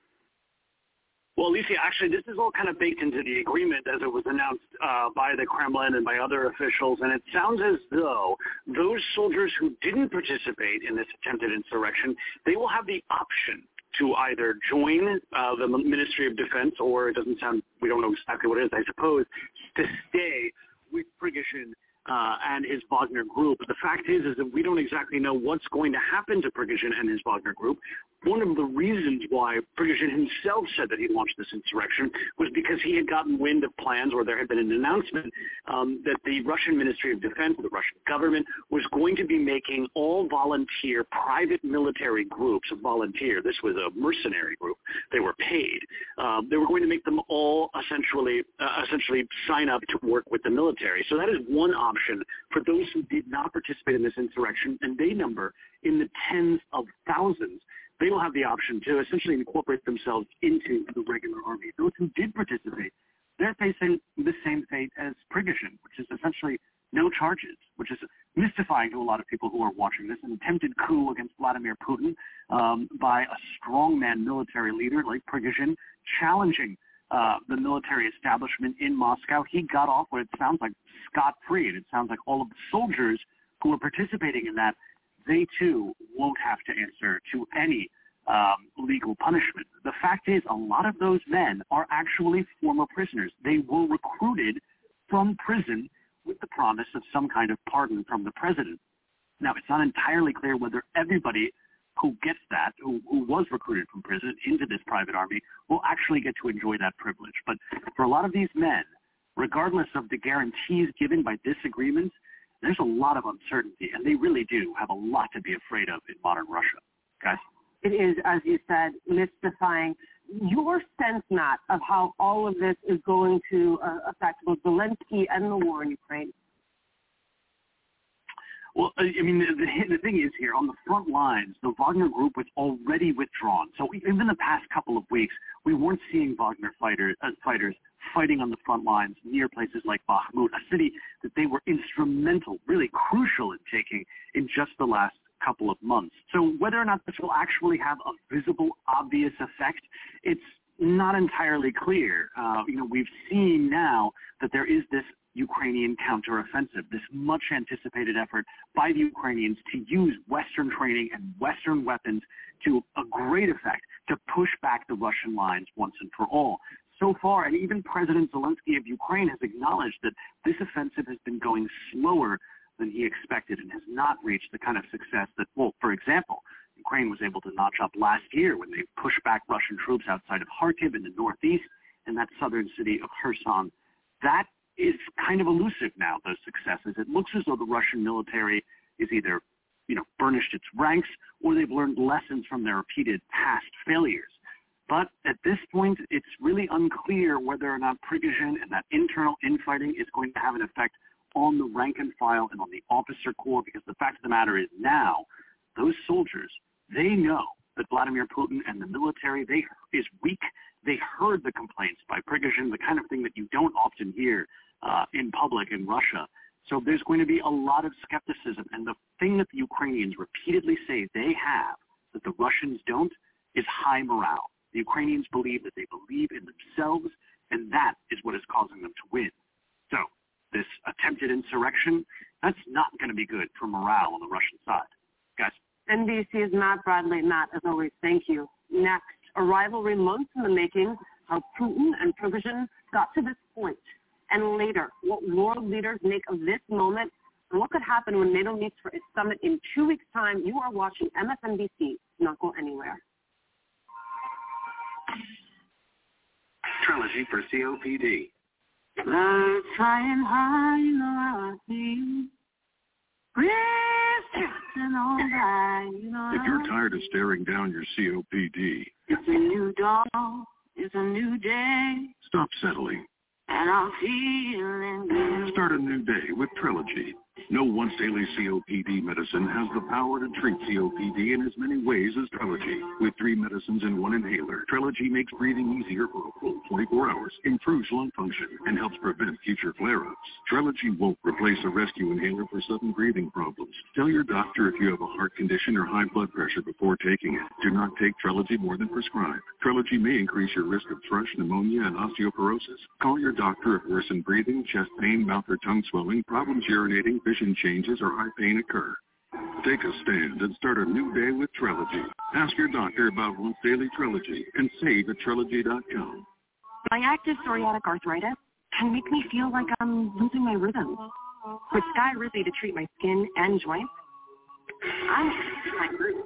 Well, Alicia, actually, this is all kind of baked into the agreement as it was announced uh, by the Kremlin and by other officials, and it sounds as though those soldiers who didn't participate in this attempted insurrection, they will have the option to either join uh, the Ministry of Defense, or it doesn't sound, we don't know exactly what it is, I suppose, to stay with Prigozhin Uh, and his Wagner Group. The fact is, is that we don't exactly know what's going to happen to Prigozhin and his Wagner Group. One of the reasons why Prigozhin himself said that he launched this insurrection was because he had gotten wind of plans, or there had been an announcement um, that the Russian Ministry of Defense, the Russian government, was going to be making all volunteer private military groups of volunteer. This was a mercenary group. They were paid. Um, they were going to make them all essentially, uh, essentially sign up to work with the military. So that is one option for those who did not participate in this insurrection, and they number in the tens of thousands. They will have the option to essentially incorporate themselves into the regular army. Those who did participate, they're facing the same fate as Prigozhin, which is essentially no charges, which is mystifying to a lot of people who are watching this. An attempted coup against Vladimir Putin um, by a strongman military leader like Prigozhin, challenging uh, the military establishment in Moscow. He got off what it sounds like scot-free, and it sounds like all of the soldiers who were participating in that, they too won't have to answer to any um, legal punishment. The fact is, a lot of those men are actually former prisoners. They were recruited from prison with the promise of some kind of pardon from the president. Now, it's not entirely clear whether everybody who gets that, who, who was recruited from prison into this private army, will actually get to enjoy that privilege. But for a lot of these men, regardless of the guarantees given by this agreement, there's a lot of uncertainty, and they really do have a lot to be afraid of in modern Russia. Guys? It is, as you said, mystifying. Your sense, Matt, of how all of this is going to uh, affect both Zelensky and the war in Ukraine? Well, I mean, the, the thing is here, on the front lines, the Wagner group was already withdrawn. So even the past couple of weeks, we weren't seeing Wagner fighter, uh, fighters fighting on the front lines near places like Bakhmut, a city that they were instrumental, really crucial in taking in just the last couple of months. So whether or not this will actually have a visible, obvious effect, it's not entirely clear. Uh, you know, we've seen now that there is this Ukrainian counteroffensive, this much-anticipated effort by the Ukrainians to use Western training and Western weapons to a great effect to push back the Russian lines once and for all. So far, and even President Zelensky of Ukraine has acknowledged that this offensive has been going slower than he expected and has not reached the kind of success that, well, for example, Ukraine was able to notch up last year when they pushed back Russian troops outside of Kharkiv in the northeast and that southern city of Kherson. That is kind of elusive now, those successes. It looks as though the Russian military is either, you know, burnished its ranks or they've learned lessons from their repeated past failures. But at this point, it's really unclear whether or not Prigozhin and that internal infighting is going to have an effect on the rank and file and on the officer corps, because the fact of the matter is now, those soldiers, they know that Vladimir Putin and the military, they is weak. They heard the complaints by Prigozhin, the kind of thing that you don't often hear uh, in public in Russia. So there's going to be a lot of skepticism. And the thing that the Ukrainians repeatedly say they have that the Russians don't is high morale. The Ukrainians believe that they believe in themselves, and that is what is causing them to win. So this attempted insurrection, that's not going to be good for morale on the Russian side. Guys? N B C's Matt Bradley. Matt, as always, thank you. Next, a rivalry months in the making, how Putin and Prigozhin got to this point. And later, what world leaders make of this moment and what could happen when NATO meets for its summit in two weeks' time. You are watching M S N B C. Do not go anywhere. Trilogy for C O P D. Birds flying high, you know how I feel. Breeze drifting on by, you know. If you're tired of staring down your C O P D, It's a new dawn, it's a new day, stop settling. and I'm feeling good. Start a new day with Trilogy. No once-daily C O P D medicine has the power to treat C O P D in as many ways as Trilogy. With three medicines in one inhaler, Trilogy makes breathing easier for a full twenty-four hours, improves lung function, and helps prevent future flare-ups. Trilogy won't replace a rescue inhaler for sudden breathing problems. Tell your doctor if you have a heart condition or high blood pressure before taking it. Do not take Trilogy more than prescribed. Trilogy may increase your risk of thrush, pneumonia, and osteoporosis. Call your doctor if worsened breathing, chest pain, mouth or tongue swelling, problems urinating, vision changes, or eye pain occur. Take a stand and start a new day with Trilogy. Ask your doctor about once daily Trilogy and save at Trilogy dot com. My active psoriatic arthritis can make me feel like I'm losing my rhythm. With Sky Rizzy to treat my skin and joints, I'm my group.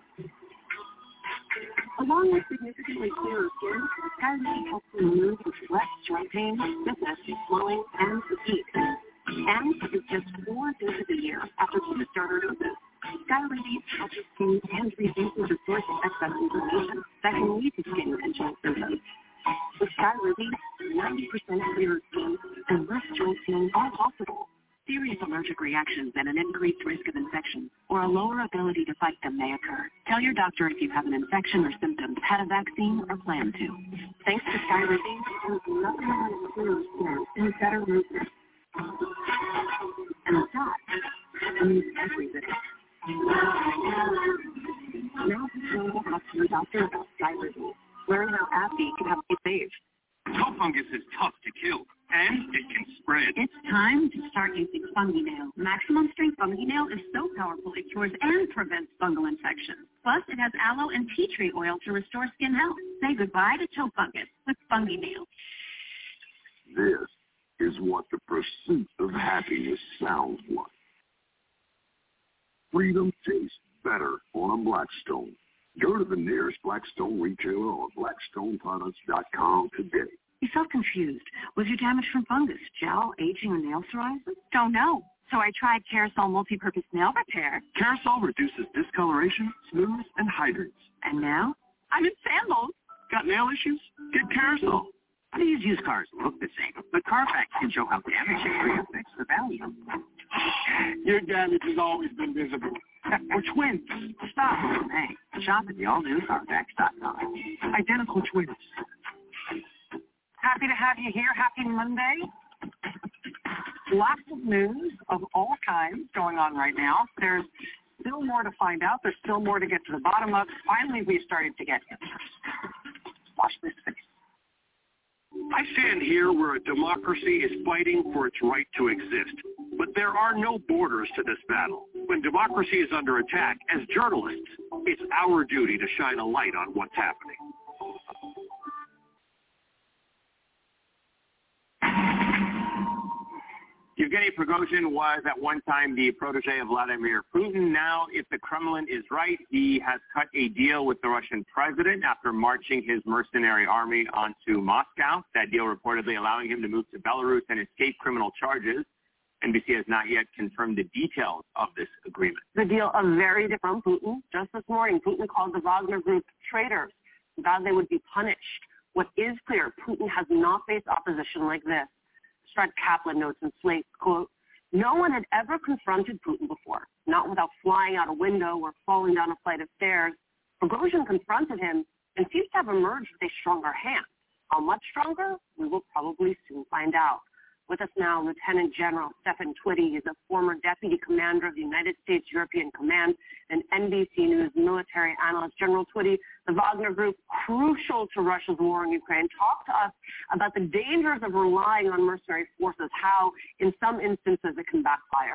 Along with significantly clearer skin, Sky Rizzy helps remove less joint pain, stiffness, swelling, and fatigue. And it's just four days of the year after two starter doses. Sky Rizzy helps your skin and reduces the source of excess inflammation that can lead to skin and joint symptoms. With Sky Rizzy, ninety percent clearer skin and less joint pain are possible. Serious allergic reactions and an increased risk of infection or a lower ability to fight them may occur. Tell your doctor if you have an infection or symptoms, had a vaccine, or plan to. Thanks to Sky Rizzy, there's nothing like clearer skin and better movement. And that means everything. Now be sure to ask your doctor about Sky Rizzy. Learn how AbbVie can help you save. Toe fungus is tough to kill, and it can spread. It's time to start using FungiNail. Maximum Strength FungiNail is so powerful it cures and prevents fungal infections. Plus, it has aloe and tea tree oil to restore skin health. Say goodbye to toe fungus with FungiNail. This is what the pursuit of happiness sounds like. Freedom tastes better on a Blackstone. Go to the nearest Blackstone retailer or blackstone products dot com today. You felt confused. Was your damage from fungus, gel, aging, or nail psoriasis? Don't know. So I tried Carousel Multi-Purpose Nail Repair. Carousel reduces discoloration, smooths, and hydrates. And now, I'm in sandals. Got nail issues? Get Carousel. These used cars look the same, but Carfax can show how damage history affects the value. Your damage has always been visible. We're twins. Stop. Hey, shop at the all-new Carfax dot com. Identical twins. Happy to have you here. Happy Monday. Lots of news of all kinds going on right now. There's still more to find out. There's still more to get to the bottom of. Finally, we've started to get answers. Watch this space. I stand here where a democracy is fighting for its right to exist. But there are no borders to this battle. When democracy is under attack, as journalists, it's our duty to shine a light on what's happening. Yevgeny Prigozhin was at one time the protege of Vladimir Putin. Now, if the Kremlin is right, he has cut a deal with the Russian president after marching his mercenary army onto Moscow. That deal reportedly allowing him to move to Belarus and escape criminal charges. N B C has not yet confirmed the details of this agreement. The deal of very different from Putin. Just this morning, Putin called the Wagner Group traitors and vowed they would be punished. What is clear, Putin has not faced opposition like this. Fred Kaplan notes in Slate, quote, no one had ever confronted Putin before, not without flying out a window or falling down a flight of stairs. Prigozhin confronted him and seems to have emerged with a stronger hand. How much stronger? We will probably soon find out. With us now, Lieutenant General Stefan Twitty is a former deputy commander of the United States European Command and N B C News military analyst. General Twitty, the Wagner Group, crucial to Russia's war in Ukraine. Talk to us about the dangers of relying on mercenary forces, how in some instances it can backfire.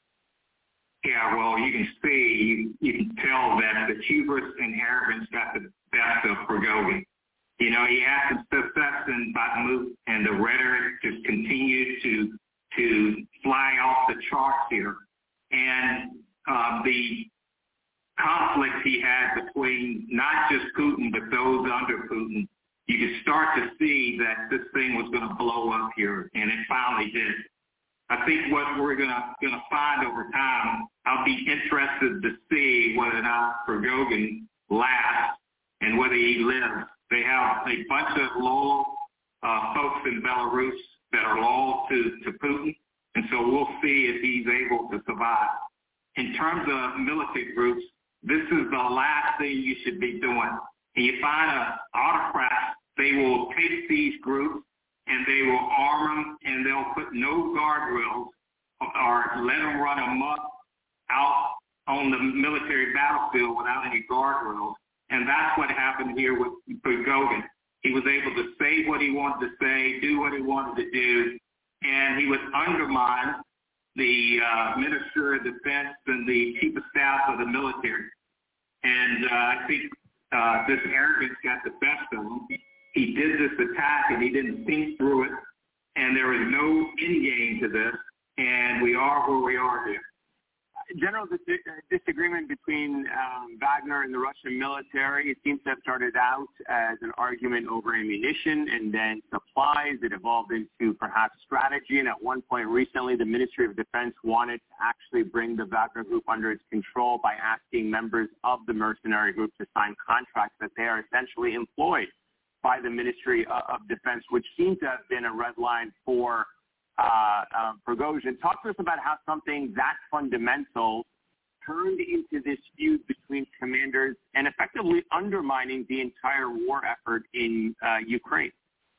Yeah, well, you can see, you, you can tell that the hubris and arrogance got the best of Prigozhin. You know, he had some success in Bakhmut, and the rhetoric just continued to to fly off the charts here. And uh, the conflict he had between not just Putin, but those under Putin, you could start to see that this thing was going to blow up here, and it finally did. I think what we're going to going to find over time, I'll be interested to see whether or not Prigozhin lasts and whether he lives. They have a bunch of loyal uh, folks in Belarus that are loyal to, to Putin, and so we'll see if he's able to survive. In terms of militant groups, this is the last thing you should be doing. And you find an autocrat, they will take these groups and they will arm them, and they'll put no guardrails or let them run amok out on the military battlefield without any guardrails. And that's what happened here with Prigozhin. He was able to say what he wanted to say, do what he wanted to do, and he would undermine the uh, Minister of Defense and the Chief of Staff of the military. And uh, I think uh, this arrogance got the best of him. He did this attack, and he didn't think through it, and there is no end game to this, and we are where we are here. General dis- disagreement between um, Wagner and the Russian military. It seems to have started out as an argument over ammunition and then supplies. It evolved into perhaps strategy. And at one point recently, the Ministry of Defense wanted to actually bring the Wagner Group under its control by asking members of the mercenary group to sign contracts that they are essentially employed by the Ministry of Defense, which seems to have been a red line for Uh, uh, Prigozhin. Talk to us about how something that fundamental turned into this feud between commanders and effectively undermining the entire war effort in uh, Ukraine.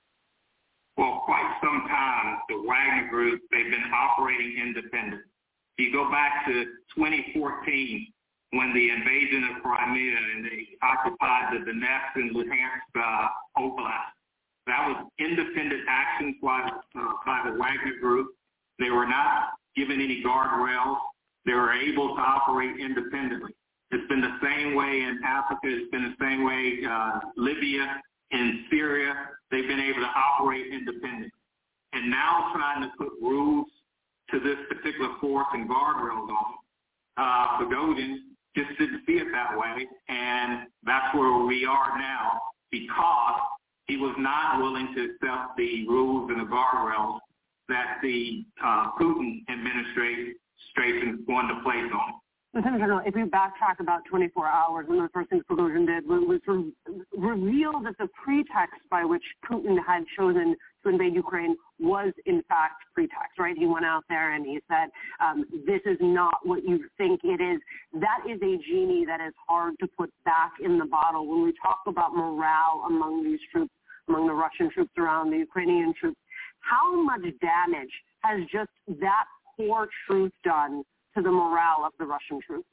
Well, quite some time, the Wagner Group, they've been operating independent. You go back to twenty fourteen when the invasion of Crimea and they occupied the Donetsk and Luhansk uh, Oblast. That was independent action by, uh, by the Wagner Group. They were not given any guardrails. They were able to operate independently. It's been the same way in Africa. It's been the same way uh, Libya and Syria. They've been able to operate independently. And now trying to put rules to this particular force and guardrails on, uh, Prigozhin just didn't see it that way, and that's where we are now because he was not willing to accept the rules and the guardrails that the uh, Putin administration wanted to place on him. Lieutenant General, if we backtrack about twenty-four hours, one of the first things Prigozhin did was, was re- reveal that the pretext by which Putin had chosen to invade Ukraine was, in fact, pretext, right? He went out there and he said, um, this is not what you think it is. That is a genie that is hard to put back in the bottle. When we talk about morale among these troops, among the Russian troops around the Ukrainian troops, how much damage has just that poor truth done to the morale of the Russian troops?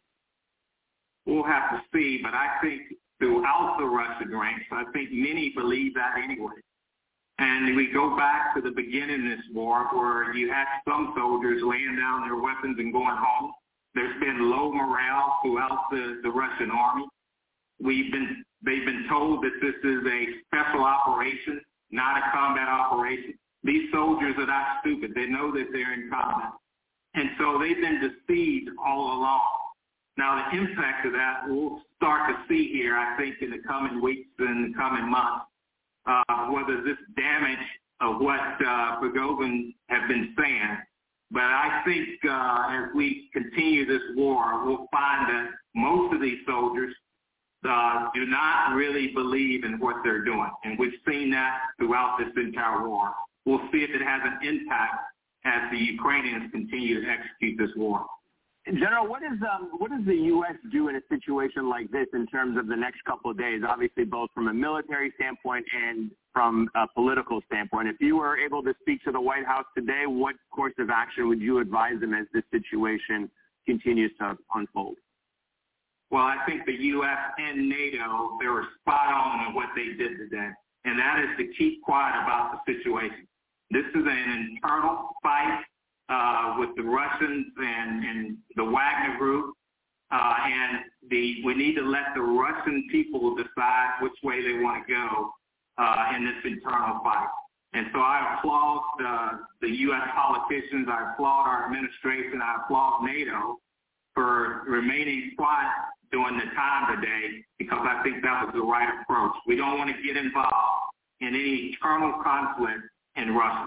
We'll have to see, but I think throughout the Russian ranks, I think many believe that anyway. And we go back to the beginning of this war where you had some soldiers laying down their weapons and going home. There's been low morale throughout the, the Russian army. We've been, they've been told that this is a special operation, not a combat operation. These soldiers are not stupid. They know that they're in combat. And so they've been deceived all along. Now, the impact of that we'll start to see here, I think, in the coming weeks and the coming months, uh, whether this damage of what uh, Prigozhin have been saying. But I think uh, as we continue this war, we'll find that most of these soldiers uh, do not really believe in what they're doing. And we've seen that throughout this entire war. We'll see if it has an impact as the Ukrainians continue to execute this war. General, what is um, what does the U S do in a situation like this in terms of the next couple of days, obviously both from a military standpoint and from a political standpoint? If you were able to speak to the White House today, what course of action would you advise them as this situation continues to unfold? Well, I think the U S and NATO, they were spot on in what they did today, and that is to keep quiet about the situation. This is an internal fight uh, with the Russians and, and the Wagner Group, uh, and the we need to let the Russian people decide which way they want to go uh, in this internal fight. And so I applaud uh, the U S politicians, I applaud our administration, I applaud NATO for remaining quiet during the time today because I think that was the right approach. We don't want to get involved in any internal conflict in Russia.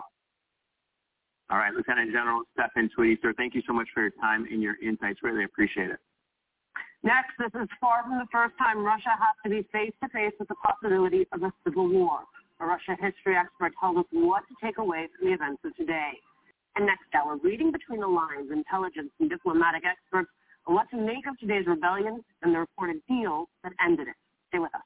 All right, Lieutenant General Stephen Twitty, sir, thank you so much for your time and your insights. Really appreciate it. Next, this is far from the first time Russia has to be face-to-face with the possibility of a civil war. A Russia history expert tells us what to take away from the events of today. And next hour, reading between the lines, intelligence and diplomatic experts on what to make of today's rebellion and the reported deal that ended it. Stay with us.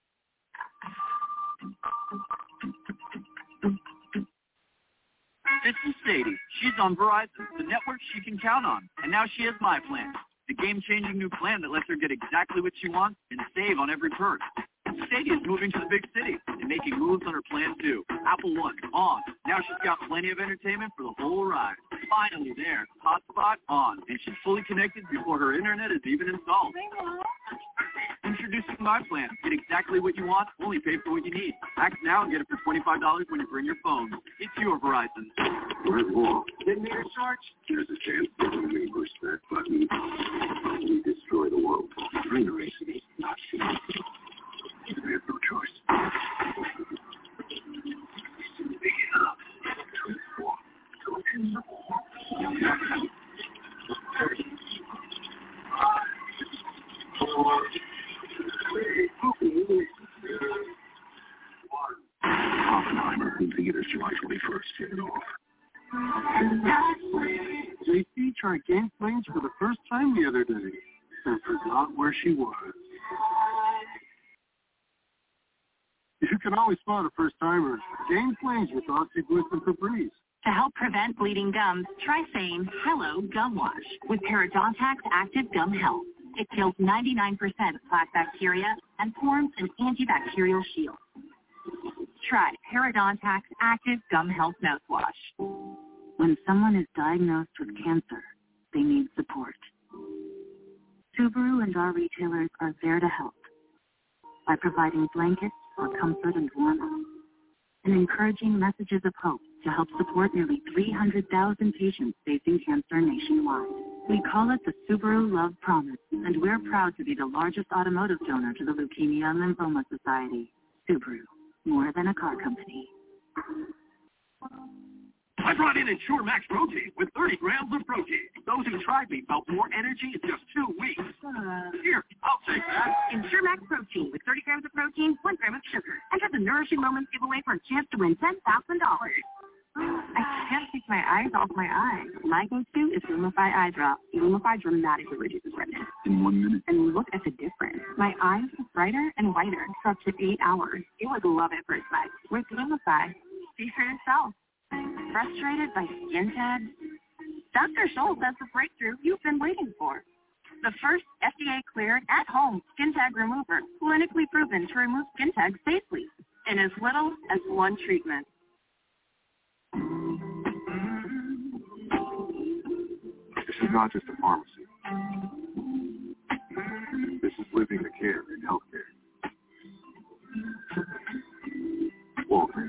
This is Sadie. She's on Verizon, the network she can count on. And now she has my plan, the game-changing new plan that lets her get exactly what she wants and save on every perk. Sadie is moving to the big city and making moves on her plan too. Apple One, on. Now she's got plenty of entertainment for the whole ride. Finally there, hotspot on. And she's fully connected before her internet is even installed. Introducing my plan. Get exactly what you want, only pay for what you need. Act now and get it for twenty-five dollars when you bring your phone. It's your Verizon. We're at war. Didn't need a charge? There's a chance that when we push that button, we destroy the world. Train racing is not safe. We have no choice. Big enough to inform, to inform. Four, three, Oppenheimer moving it is July twenty-first. Get it off. J C tried game planes for the first time the other day and forgot where she was. You can always spot a first-timer. Game planes with Oxy Bliss and Febreze. To help prevent bleeding gums, try saying Hello Gum Wash with Parodontax Active Gum Health. It kills ninety-nine percent of plaque bacteria and forms an antibacterial shield. Try Parodontax Active Gum Health Mouthwash. When someone is diagnosed with cancer, they need support. Subaru and our retailers are there to help by providing blankets for comfort and warmth and encouraging messages of hope to help support nearly three hundred thousand patients facing cancer nationwide. We call it the Subaru Love Promise, and we're proud to be the largest automotive donor to the Leukemia and Lymphoma Society. Subaru, more than a car company. I brought in Ensure Max Protein with thirty grams of protein. Those who tried me felt more energy in just two weeks. Uh, Here, I'll take that. Ensure Max Protein with thirty grams of protein, one gram of sugar. Enter the Nourishing Moments giveaway for a chance to win ten thousand dollars. I can't take my eyes off my eyes. My go-to is Lumify Eye Drop. Lumify dramatically reduces redness. In one minute. And look at the difference. My eyes are brighter and whiter for up to eight hours. It was love at first sight. With Lumify, see for yourself. Frustrated by skin tags? Doctor Scholl has the breakthrough you've been waiting for. The first F D A-cleared at-home skin tag remover, clinically proven to remove skin tags safely in as little as one treatment. This is not just a pharmacy. This is living the care in healthcare. Walgreens.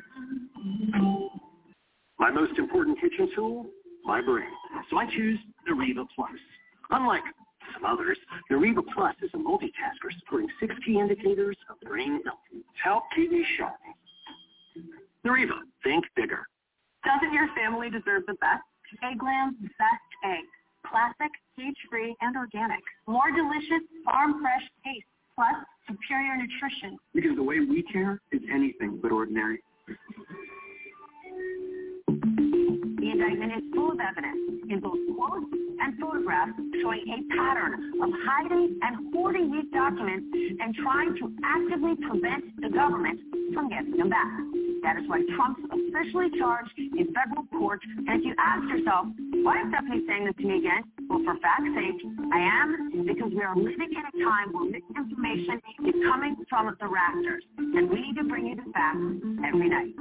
My most important kitchen tool, my brain. So I choose Nariva Plus. Unlike some others, Nariva Plus is a multitasker supporting six key indicators of brain health to help keep me sharp. Nariva, think bigger. Doesn't your family deserve the best? Eggland's best eggs. Classic, cage-free, and organic. More delicious, farm-fresh taste, plus superior nutrition. Because the way we care is anything but ordinary. The indictment is full of evidence in both quotes and photographs showing a pattern of hiding and hoarding these documents and trying to actively prevent the government from getting them back. That is why Trump's officially charged in federal court. And if you ask yourself, why is Stephanie saying this to me again? Well, for fact's sake, I am, because we are living in a time where misinformation is coming from the rafters, and we need to bring you the facts every night.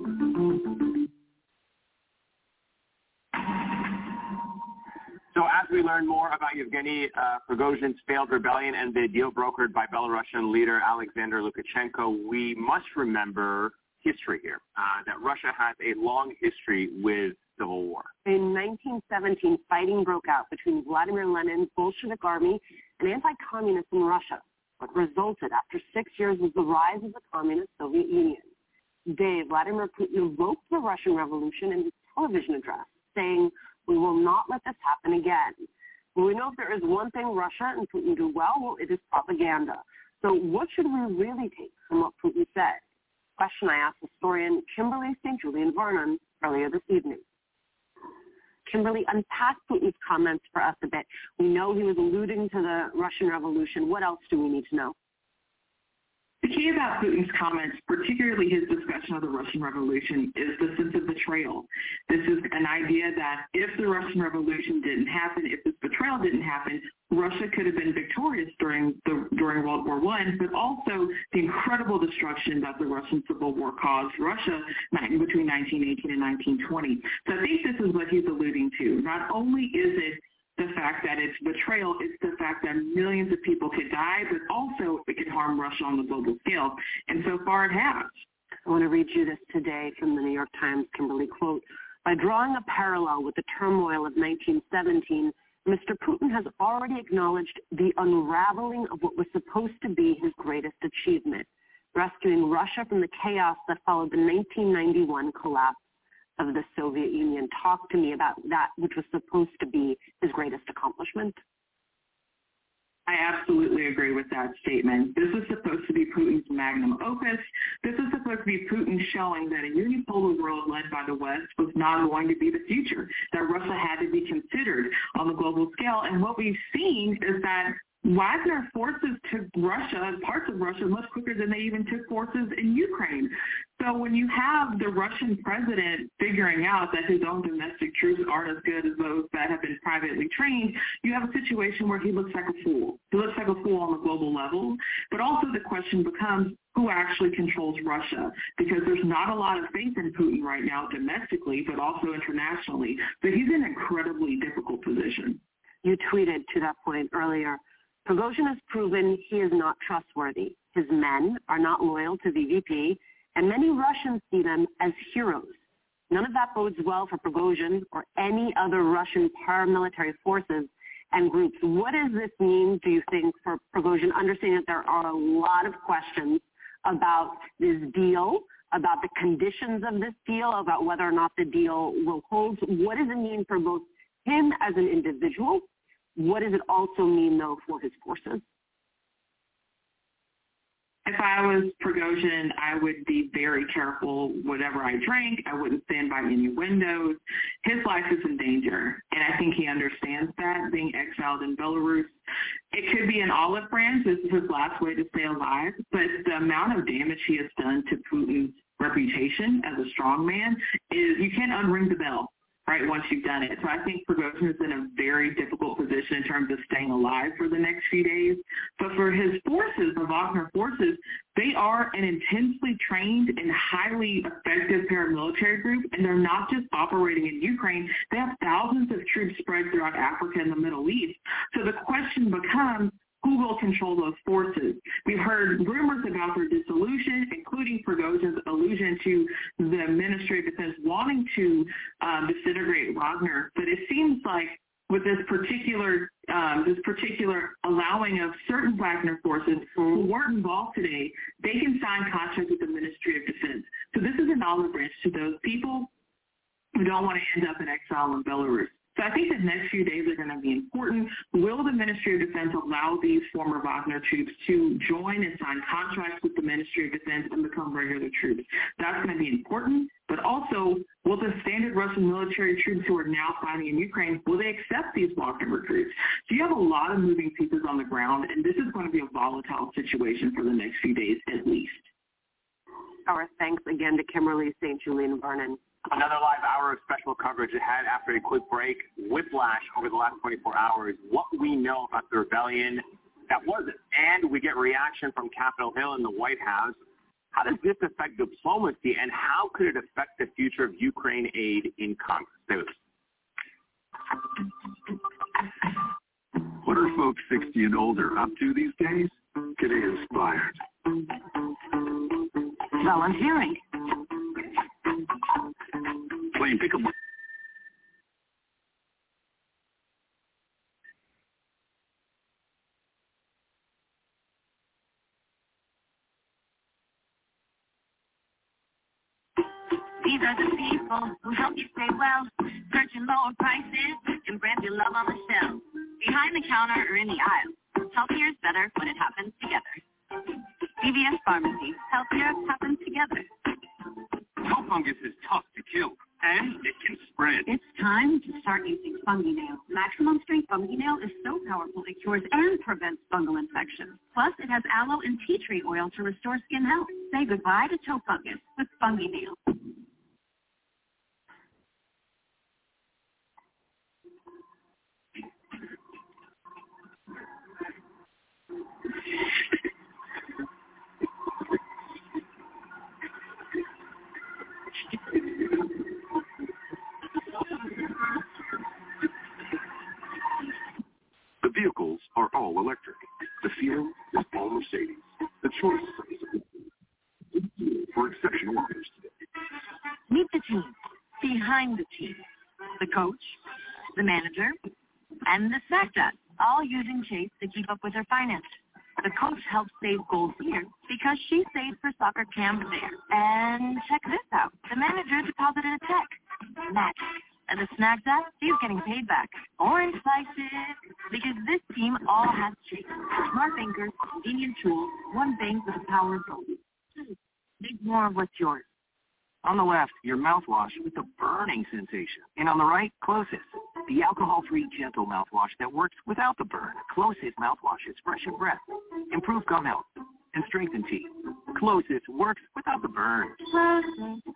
So as we learn more about Yevgeny uh, Prigozhin's failed rebellion and the deal brokered by Belarusian leader Alexander Lukashenko, we must remember history here, uh, that Russia has a long history with civil war. In nineteen seventeen, fighting broke out between Vladimir Lenin's Bolshevik army and anti-communists in Russia. What resulted after six years was the rise of the communist Soviet Union. Today, Vladimir Putin evoked the Russian Revolution in his television address, saying, "We will not let this happen again." Well, we know if there is one thing Russia and Putin do well, well, it is propaganda. So what should we really take from what Putin said? Question I asked historian Kimberly Saint Julian Vernon earlier this evening. Kimberly, unpack Putin's comments for us a bit. We know he was alluding to the Russian Revolution. What else do we need to know? The key about Putin's comments, particularly his discussion of the Russian Revolution, is the sense of betrayal. This is an idea that if the Russian Revolution didn't happen, if this betrayal didn't happen, Russia could have been victorious during the during World War One, but also the incredible destruction that the Russian Civil War caused Russia between nineteen eighteen and nineteen twenty. So I think this is what he's alluding to. Not only is it the fact that it's betrayal, it's the fact that millions of people could die, but also it could harm Russia on the global scale. And so far it has. I want to read you this today from the New York Times, Kimberly, quote, "By drawing a parallel with the turmoil of nineteen seventeen, Mister Putin has already acknowledged the unraveling of what was supposed to be his greatest achievement, rescuing Russia from the chaos that followed the nineteen ninety-one collapse of the Soviet Union." Talk to me about that, which was supposed to be his greatest accomplishment. I absolutely agree with that statement. This is supposed to be Putin's magnum opus. This is supposed to be Putin showing that a unipolar world led by the West was not going to be the future, that Russia had to be considered on the global scale. And what we've seen is that Wagner forces took Russia, parts of Russia, much quicker than they even took forces in Ukraine. So when you have the Russian president figuring out that his own domestic troops aren't as good as those that have been privately trained, you have a situation where he looks like a fool. He looks like a fool on the global level. But also the question becomes, who actually controls Russia? Because there's not a lot of faith in Putin right now domestically, but also internationally. So he's in an incredibly difficult position. You tweeted to that point earlier, Prigozhin has proven he is not trustworthy. His men are not loyal to V V P, and many Russians see them as heroes. None of that bodes well for Prigozhin or any other Russian paramilitary forces, and groups. What does this mean, do you think, for Prigozhin, understanding that there are a lot of questions about this deal, about the conditions of this deal, about whether or not the deal will hold? What does it mean for both him as an individual? What does it also mean, though, for his forces? If I was Prigozhin, I would be very careful whatever I drank. I wouldn't stand by any windows. His life is in danger, and I think he understands that, being exiled in Belarus. It could be an olive branch. This is his last way to stay alive, but the amount of damage he has done to Putin's reputation as a strongman is, you can't unring the bell, right, once you've done it. So I think Prigozhin is in a very difficult position in terms of staying alive for the next few days. But for his forces, the Wagner forces, they are an intensely trained and highly effective paramilitary group, and they're not just operating in Ukraine. They have thousands of troops spread throughout Africa and the Middle East. So the question becomes, who will control those forces? We've heard rumors about their dissolution, including Prigozhin's allusion to the Ministry of Defense wanting to um, disintegrate Wagner. But it seems like with this particular um, this particular allowing of certain Wagner forces who weren't involved today, they can sign contracts with the Ministry of Defense. So this is an olive branch to those people who don't want to end up in exile in Belarus. So I think the next few days are going to be important. Will the Ministry of Defense allow these former Wagner troops to join and sign contracts with the Ministry of Defense and become regular troops? That's going to be important. But also, will the standard Russian military troops who are now fighting in Ukraine, will they accept these Wagner recruits? So you have a lot of moving pieces on the ground, and this is going to be a volatile situation for the next few days at least. Our thanks again to Kimberly Saint Julian Vernon. Another live hour of special coverage ahead after a quick break. Whiplash over the last twenty-four hours. What we know about the rebellion that wasn't. And we get reaction from Capitol Hill and the White House. How does this affect diplomacy, and how could it affect the future of Ukraine aid in Congress? Stay with us. What are folks sixty and older up to these days? Getting inspired. Volunteering. Playing pickleball. These are the people who help you stay well, searching lower prices and brand your love on the shelf. Behind the counter or in the aisle, healthier is better when it happens together. C V S Pharmacy, healthier happens together. Cow fungus is tough to kill, and it can spread. It's time to start using Fungi Nail. Maximum Strength Fungi Nail is so powerful it cures and prevents fungal infections. Plus, it has aloe and tea tree oil to restore skin health. Say goodbye to toe fungus with Fungi Nail. The vehicles are all electric. The feel is all Mercedes. The choice for exceptional offers. Meet the team behind the team. The coach, the manager, and the snack dad, all using Chase to keep up with their finances. The coach helps save goals here because she saved for soccer camp there. And check this out. The manager deposited a check. Magic. And the snack dad, she's getting paid back. Orange slices. Because this team all has Chase. Smart thinkers, convenient tools, one bank with the power of gold. Think more of what's yours. On the left, your mouthwash with the burning sensation. And on the right, Closest, the alcohol-free gentle mouthwash that works without the burn. Closest mouthwash is fresh in breath, improve gum health, and strengthen teeth. Closest works without the burn. Closest.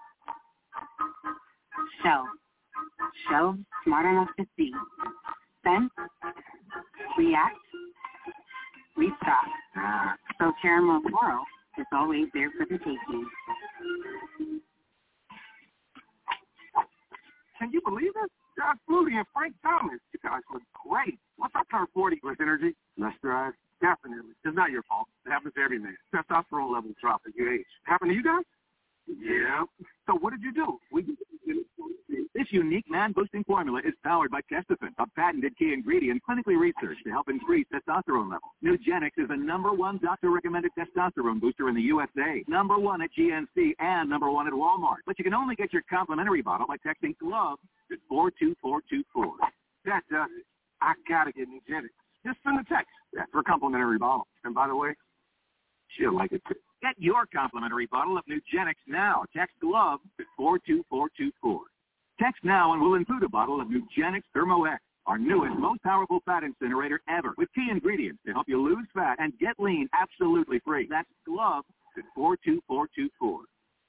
So, so smart enough to see. Then, react, restock. Ah. So caramel swirl is always there for the taking. Can you believe it? Josh Flutie and Frank Thomas. You guys look great. Once I turn forty, less energy, less drive. Definitely. It's not your fault. It happens to every man. Testosterone levels drop as you age. Happened to you guys? Yeah. So what did you do? We This unique man-boosting formula is powered by Testofen, a patented key ingredient clinically researched to help increase testosterone levels. Nugenix is the number one doctor-recommended testosterone booster in the U S A, number one at G N C, and number one at Walmart. But you can only get your complimentary bottle by texting GLOVE to four two four two four. That does it. I gotta get Nugenix. Just send a text. Yeah, for a complimentary bottle. And by the way, she'll like it too. Get your complimentary bottle of Nugenix now. Text GLOVE to four two four two four. Text now and we'll include a bottle of Nugenix Thermo X, our newest, most powerful fat incinerator ever, with key ingredients to help you lose fat and get lean absolutely free. That's GLOVE to four two four two four.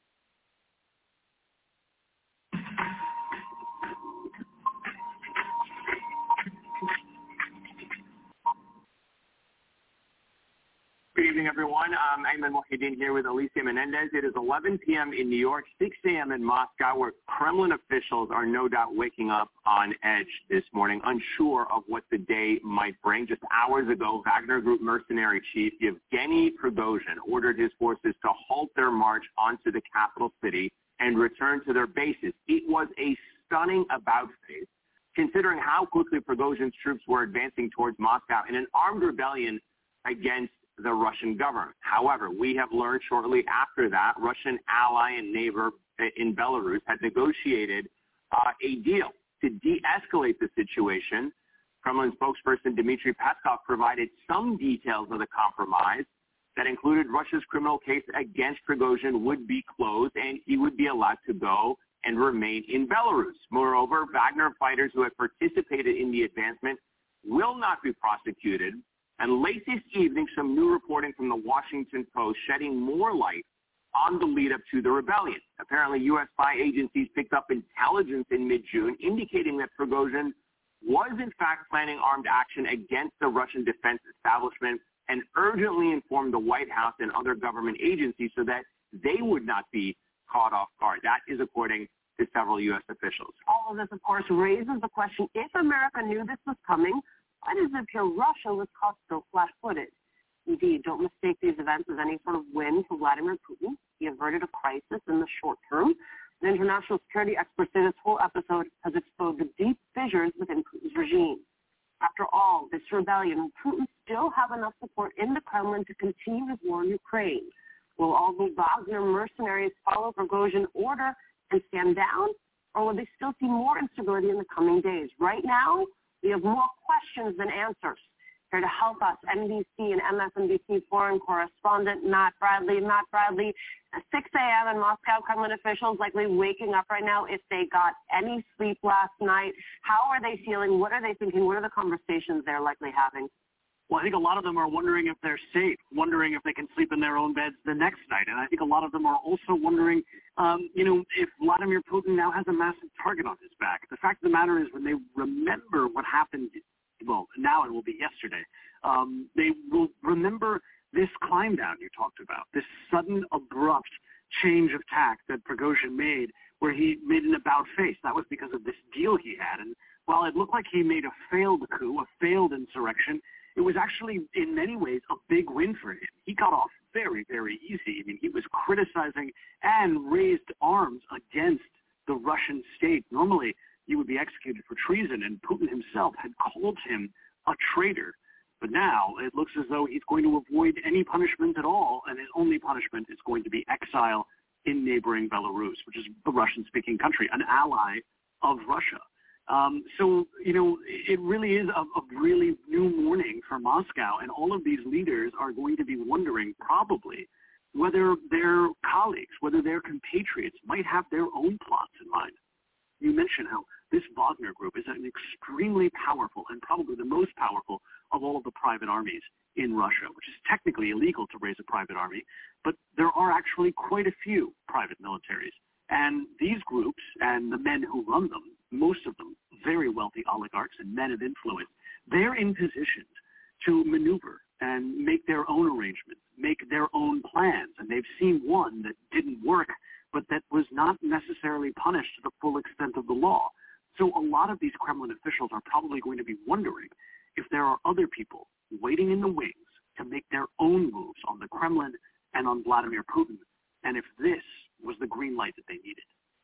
Good evening, everyone. Um, Ayman Mohyeddin here with Alicia Menendez. It is eleven p.m. in New York, six a.m. in Moscow, where Kremlin officials are no doubt waking up on edge this morning, unsure of what the day might bring. Just hours ago, Wagner Group mercenary chief Yevgeny Prigozhin ordered his forces to halt their march onto the capital city and return to their bases. It was a stunning about-face, considering how quickly Prigozhin's troops were advancing towards Moscow in an armed rebellion against the Russian government. However, we have learned shortly after that, Russian ally and neighbor in Belarus had negotiated uh, a deal to de-escalate the situation. Kremlin spokesperson Dmitry Peskov provided some details of the compromise that included Russia's criminal case against Prigozhin would be closed and he would be allowed to go and remain in Belarus. Moreover, Wagner fighters who had participated in the advancement will not be prosecuted. And late this evening, some new reporting from the Washington Post shedding more light on the lead-up to the rebellion. Apparently, U S spy agencies picked up intelligence in mid-June indicating that Prigozhin was in fact planning armed action against the Russian defense establishment and urgently informed the White House and other government agencies so that they would not be caught off guard. That is according to several U S officials. All of this, of course, raises the question, if America knew this was coming, why does it appear Russia was caught so flat-footed? Indeed, don't mistake these events as any sort of win for Vladimir Putin. He averted a crisis in the short term. And international security experts say this whole episode has exposed the deep fissures within Putin's regime. After all, this rebellion, Putin still have enough support in the Kremlin to continue his war in Ukraine. Will all the Wagner mercenaries follow Prigozhin's order and stand down? Or will they still see more instability in the coming days? Right now, we have more questions than answers. Here to help us, N B C and M S N B C foreign correspondent Matt Bradley. Matt Bradley, at six a.m. in Moscow, Kremlin officials likely waking up right now if they got any sleep last night. How are they feeling? What are they thinking? What are the conversations they're likely having? Well, I think a lot of them are wondering if they're safe, wondering if they can sleep in their own beds the next night. And I think a lot of them are also wondering, um, you know, if Vladimir Putin now has a massive target on his back. The fact of the matter is when they remember what happened, well, now it will be yesterday, um, they will remember this climb down you talked about, this sudden, abrupt change of tack that Prigozhin made where he made an about face. That was because of this deal he had. And while it looked like he made a failed coup, a failed insurrection, it was actually, in many ways, a big win for him. He got off very, very easy. I mean, he was criticizing and raised arms against the Russian state. Normally, he would be executed for treason, and Putin himself had called him a traitor. But now it looks as though he's going to avoid any punishment at all, and his only punishment is going to be exile in neighboring Belarus, which is a Russian-speaking country, an ally of Russia. Um, so, you know, it really is a, a really new morning for Moscow, and all of these leaders are going to be wondering probably whether their colleagues, whether their compatriots might have their own plots in mind. You mentioned how this Wagner Group is an extremely powerful and probably the most powerful of all of the private armies in Russia, which is technically illegal to raise a private army, but there are actually quite a few private militaries. And these groups and the men who run them, most of them very wealthy oligarchs and men of influence, they're in positions to maneuver and make their own arrangements, make their own plans. And they've seen one that didn't work, but that was not necessarily punished to the full extent of the law. So a lot of these Kremlin officials are probably going to be wondering if there are other people waiting in the wings to make their own moves on the Kremlin and on Vladimir Putin, and if this was the green light that they needed.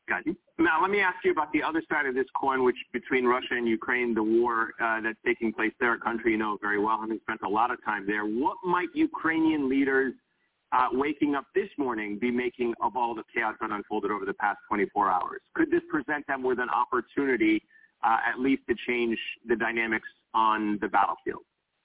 guys. Now, let me ask you about the other side of this coin, which between Russia and Ukraine, the war uh, that's taking place there, a country you know very well, having spent a lot of time there. What might Ukrainian leaders uh, waking up this morning be making of all the chaos that unfolded over the past twenty-four hours? Could this present them with an opportunity uh, at least to change the dynamics on the battlefield?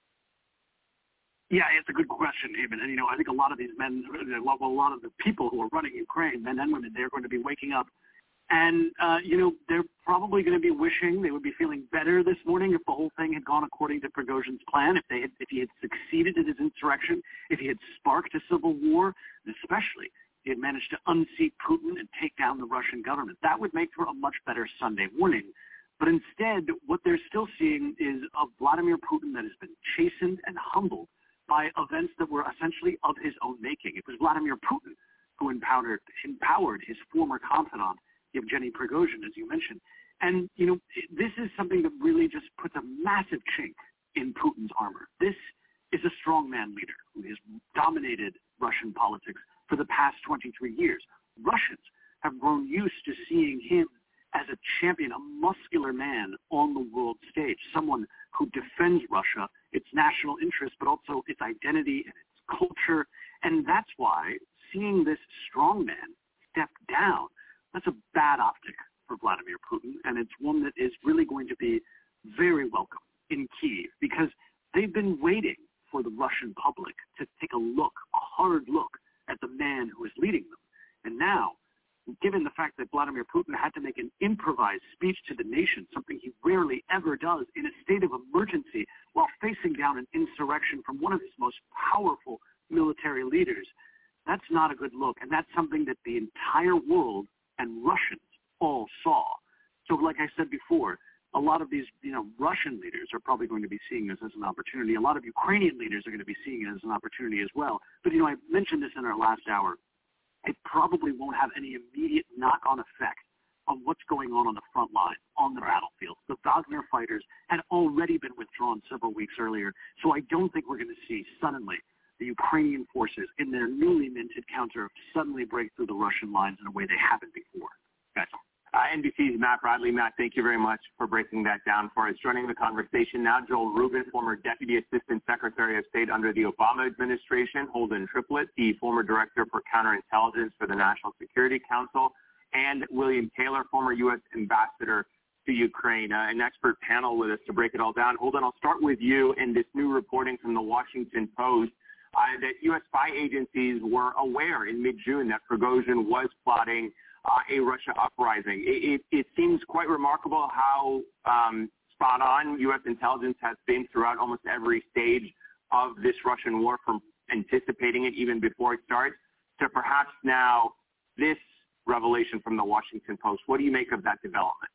Yeah, it's a good question, Eamon. And, you know, I think a lot of these men, well, a lot of the people who are running Ukraine, men and women, they're going to be waking up. And, uh, you know, they're probably going to be wishing they would be feeling better this morning if the whole thing had gone according to Prigozhin's plan, if they had, if he had succeeded in his insurrection, if he had sparked a civil war, especially if he had managed to unseat Putin and take down the Russian government. That would make for a much better Sunday morning. But instead, what they're still seeing is a Vladimir Putin that has been chastened and humbled by events that were essentially of his own making. It was Vladimir Putin who empowered, empowered his former confidant, Yevgeny Prigozhin, as you mentioned. And, you know, this is something that really just puts a massive chink in Putin's armor. This is a strongman leader who has dominated Russian politics for the past twenty-three years. Russians have grown used to seeing him as a champion, a muscular man on the world stage, someone who defends Russia, its national interests, but also its identity and its culture. And that's why seeing this strongman step down, that's a bad optic for Vladimir Putin, and it's one that is really going to be very welcome in Kyiv, because they've been waiting for the Russian public to take a look, a hard look at the man who is leading them. And now, given the fact that Vladimir Putin had to make an improvised speech to the nation, something he rarely ever does, in a state of emergency while facing down an insurrection from one of his most powerful military leaders, that's not a good look. And that's something that the entire world and Russians all saw. So like I said before, a lot of these, you know, Russian leaders are probably going to be seeing this as an opportunity. A lot of Ukrainian leaders are going to be seeing it as an opportunity as well. But, you know, I mentioned this in our last hour. It probably won't have any immediate knock-on effect on what's going on on the front line, on the battlefield. The Wagner fighters had already been withdrawn several weeks earlier, so I don't think we're going to see suddenly the Ukrainian forces in their newly minted counter suddenly break through the Russian lines in a way they haven't before. That's all. Uh, N B C's Matt Bradley. Matt, thank you very much for breaking that down for us. Joining the conversation now, Joel Rubin, former Deputy Assistant Secretary of State under the Obama administration, Holden Triplett, the former Director for Counterintelligence for the National Security Council, and William Taylor, former U S Ambassador to Ukraine. Uh, an expert panel with us to break it all down. Holden, I'll start with you and this new reporting from the Washington Post uh, that U S spy agencies were aware in mid-June that Prigozhin was plotting Uh, a Russia uprising. It, it, it seems quite remarkable how um, spot on U S intelligence has been throughout almost every stage of this Russian war, from anticipating it even before it starts to perhaps now this revelation from the Washington Post. What do you make of that development?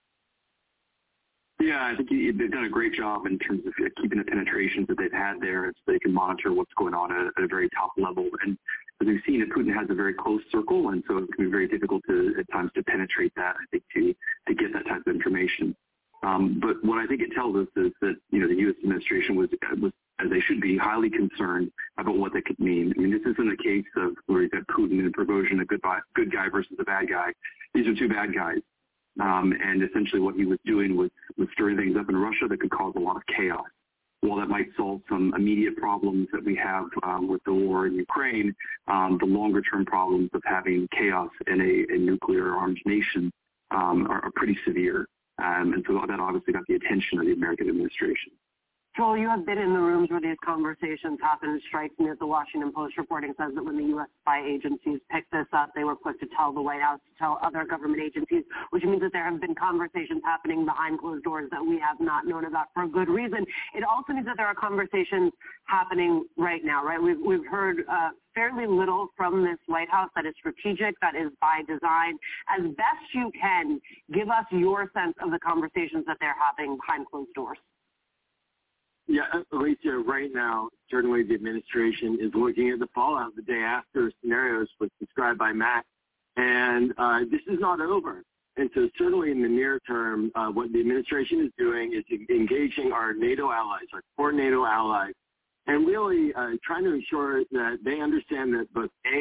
Yeah, I think they've done a great job in terms of keeping the penetrations that they've had there so they can monitor what's going on at, at a very top level. And as we've seen, Putin has a very close circle, and so it can be very difficult to, at times, to penetrate that, I think, to, to get that type of information. Um, but what I think it tells us is that, you know, the U S administration was, was, as they should be, highly concerned about what that could mean. I mean, this isn't a case of where you've got Putin and Prigozhin, a good, good guy versus a bad guy. These are two bad guys. Um, and essentially what he was doing was, was stirring things up in Russia that could cause a lot of chaos. While that might solve some immediate problems that we have um, with the war in Ukraine, um, the longer-term problems of having chaos in a, a nuclear-armed nation um, are, are pretty severe. Um, and so that obviously got the attention of the American administration. Joel, you have been in the rooms where these conversations happen. It strikes me that the Washington Post reporting says that when the U S spy agencies picked this up, they were quick to tell the White House, to tell other government agencies, which means that there have been conversations happening behind closed doors that we have not known about for a good reason. It also means that there are conversations happening right now, right? We've, we've heard uh, fairly little from this White House that is strategic, that is by design. As best you can, give us your sense of the conversations that they're having behind closed doors. Yeah, Alicia, right now, certainly the administration is looking at the fallout the day after scenarios was described by Matt, and uh, this is not over. And so certainly in the near term, uh, what the administration is doing is engaging our NATO allies, our core NATO allies, and really uh, trying to ensure that they understand that both A,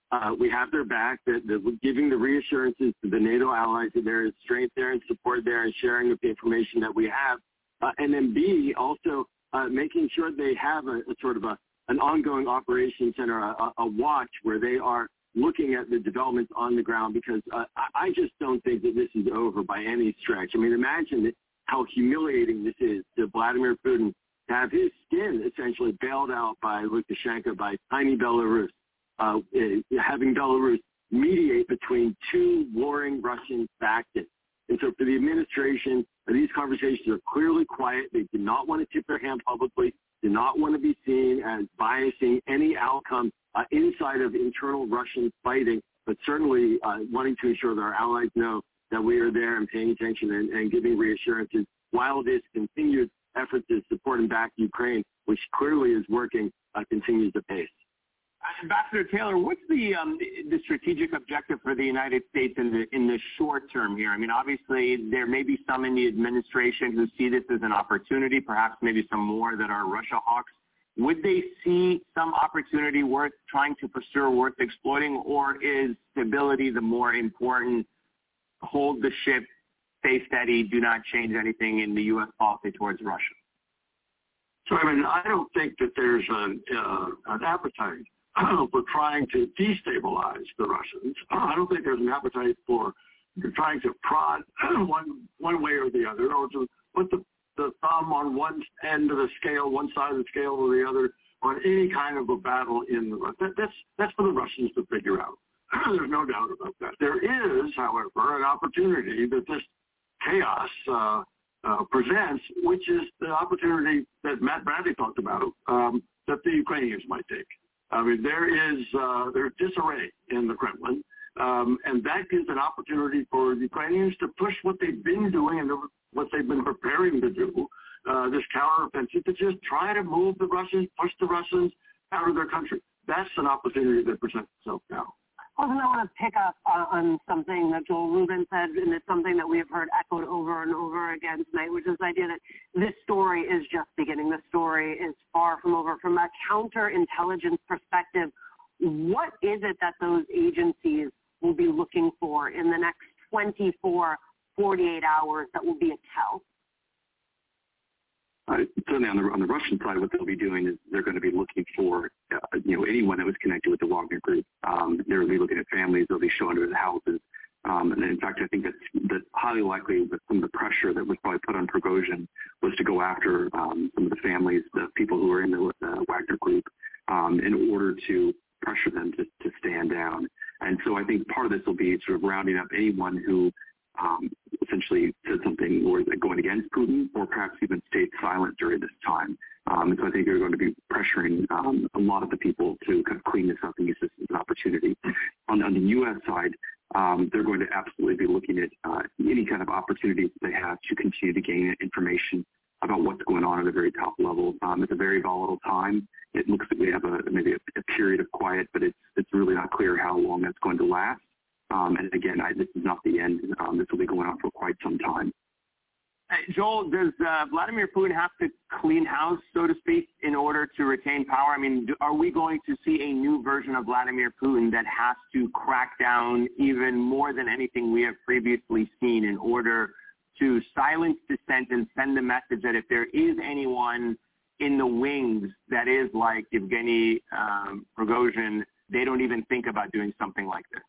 Uh, we have their back, that, that we're giving the reassurances to the NATO allies that there is strength there and support there and sharing of the information that we have. Uh, and then B, also uh, making sure they have a, a sort of a, an ongoing operations center, a, a watch where they are looking at the developments on the ground, because uh, I just don't think that this is over by any stretch. I mean, imagine that how humiliating this is to Vladimir Putin to have his skin essentially bailed out by Lukashenko, by tiny Belarus, uh, having Belarus mediate between two warring Russian factions. And so for the administration, these conversations are clearly quiet. They do not want to tip their hand publicly, do not want to be seen as biasing any outcome uh, inside of internal Russian fighting, but certainly uh, wanting to ensure that our allies know that we are there and paying attention and, and giving reassurances while this continued effort to support and back Ukraine, which clearly is working, uh, continues to pace. Ambassador Taylor, what's the um, the strategic objective for the United States in the in the short term here? I mean, obviously there may be some in the administration who see this as an opportunity, perhaps maybe some more that are Russia hawks. Would they see some opportunity worth trying to pursue, worth exploiting, or is stability the more important? Hold the ship, stay steady, do not change anything in the U S policy towards Russia? So, I mean, I don't think that there's an, uh, an appetite for trying to destabilize the Russians. I don't think there's an appetite for trying to prod one one way or the other, or to put the, the thumb on one end of the scale, one side of the scale or the other, on any kind of a battle in the that, that's that's for the Russians to figure out. There's no doubt about that. There is, however, an opportunity that this chaos uh, uh, presents, which is the opportunity that Matt Bradley talked about, um, that the Ukrainians might take. I mean, there is uh, there's disarray in the Kremlin, um, and that gives an opportunity for Ukrainians to push what they've been doing and what they've been preparing to do, uh, this counteroffensive, to just try to move the Russians, push the Russians out of their country. That's an opportunity that presents itself now. Well, I want to pick up uh, on something that Joel Rubin said, and it's something that we have heard echoed over and over again tonight, which is the idea that this story is just beginning. This story is far from over. From a counterintelligence perspective, what is it that those agencies will be looking for in the next twenty-four, forty-eight hours that will be a tell? Uh, certainly on the on the Russian side, what they'll be doing is they're going to be looking for uh, you know anyone that was connected with the Wagner Group. Um, they'll be looking at families. They'll be showing to the houses. Um, and in fact, I think that's, that's highly likely that some of the pressure that was probably put on Prigozhin was to go after um, some of the families, the people who are in the uh, Wagner Group, um, in order to pressure them to, to stand down. And so I think part of this will be sort of rounding up anyone who Um, essentially said something or going against Putin, or perhaps even stayed silent during this time. Um, and so I think they're going to be pressuring um, a lot of the people to kind of clean this up and use this as an opportunity. On, on the U S side, um, they're going to absolutely be looking at uh, any kind of opportunities they have to continue to gain information about what's going on at a very top level. Um, it's a very volatile time. It looks like we have a, maybe a, a period of quiet, but it's, it's really not clear how long that's going to last. Um, and again, I, this is not the end. Um, this will be going on for quite some time. Hey, Joel, does uh, Vladimir Putin have to clean house, so to speak, in order to retain power? I mean, do, are we going to see a new version of Vladimir Putin that has to crack down even more than anything we have previously seen in order to silence dissent and send the message that if there is anyone in the wings that is like Yevgeny um, Prigozhin, they don't even think about doing something like this?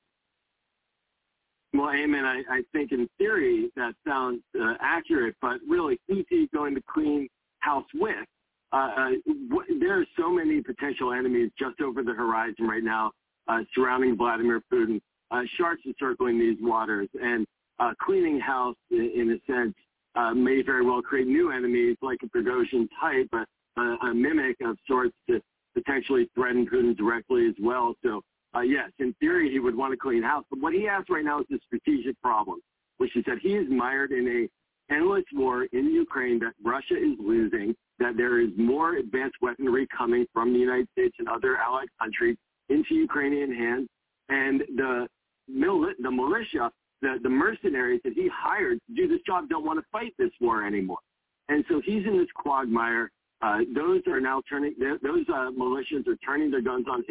Well, Eamon, I, I think in theory that sounds uh, accurate, but really, who's he going to clean house with? Uh, uh, w- there are so many potential enemies just over the horizon right now uh, surrounding Vladimir Putin. Uh, sharks are circling these waters, and uh, cleaning house, in, in a sense, uh, may very well create new enemies like a Prigozhin type, a, a, a mimic of sorts to potentially threaten Putin directly as well. So, Uh, yes, in theory, he would want to clean house. But what he has right now is a strategic problem, which is that he is mired in a endless war in Ukraine that Russia is losing, that there is more advanced weaponry coming from the United States and other allied countries into Ukrainian hands. And the, mil- the militia, the, the mercenaries that he hired to do this job don't want to fight this war anymore. And so he's in this quagmire. Uh, those are now turning, those uh, militias are turning their guns on him.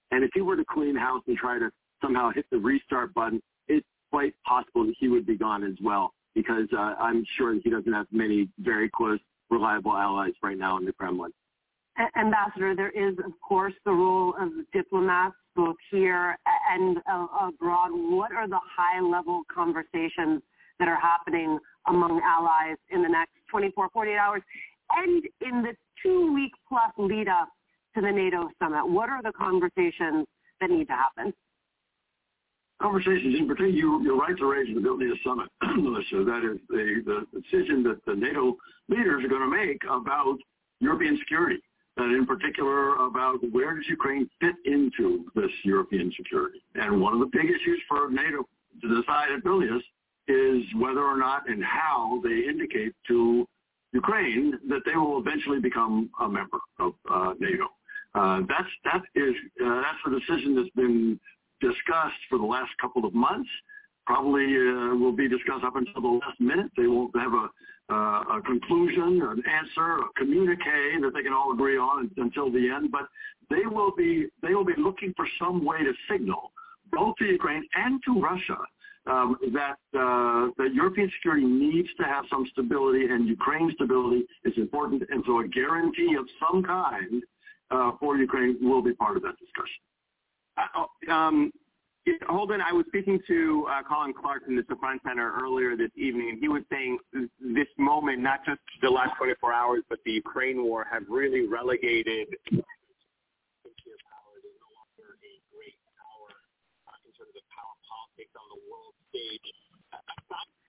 And if he were to clean house and try to somehow hit the restart button, it's quite possible that he would be gone as well, because uh, I'm sure that he doesn't have many very close, reliable allies right now in the Kremlin. Ambassador, there is, of course, the role of diplomats both here and uh, abroad. What are the high-level conversations that are happening among allies in the next twenty-four, forty-eight hours and in the two-week-plus lead-up to the NATO summit? What are the conversations that need to happen? Conversations in particular, you, you're right to raise the Vilnius summit, Melissa. That is the, the decision that the NATO leaders are going to make about European security, and in particular about where does Ukraine fit into this European security. And one of the big issues for NATO to decide at Vilnius is whether or not and how they indicate to Ukraine that they will eventually become a member of uh, NATO. Uh, that's that is uh, that's a decision that's been discussed for the last couple of months. Probably uh, will be discussed up until the last minute. They won't have a, uh, a conclusion, an answer, a communique that they can all agree on until the end. But they will be they will be looking for some way to signal both to Ukraine and to Russia um, that uh, that European security needs to have some stability, and Ukraine's stability is important. And so a guarantee of some kind uh, for Ukraine will be part of that discussion. Uh, um, Holden, I was speaking to uh, Colin Clark from the Safran Center earlier this evening, and he was saying this moment, not just the last twenty-four hours, but the Ukraine war, have really relegated nuclear power to no longer a great power uh, in terms of power politics on the world stage. Aside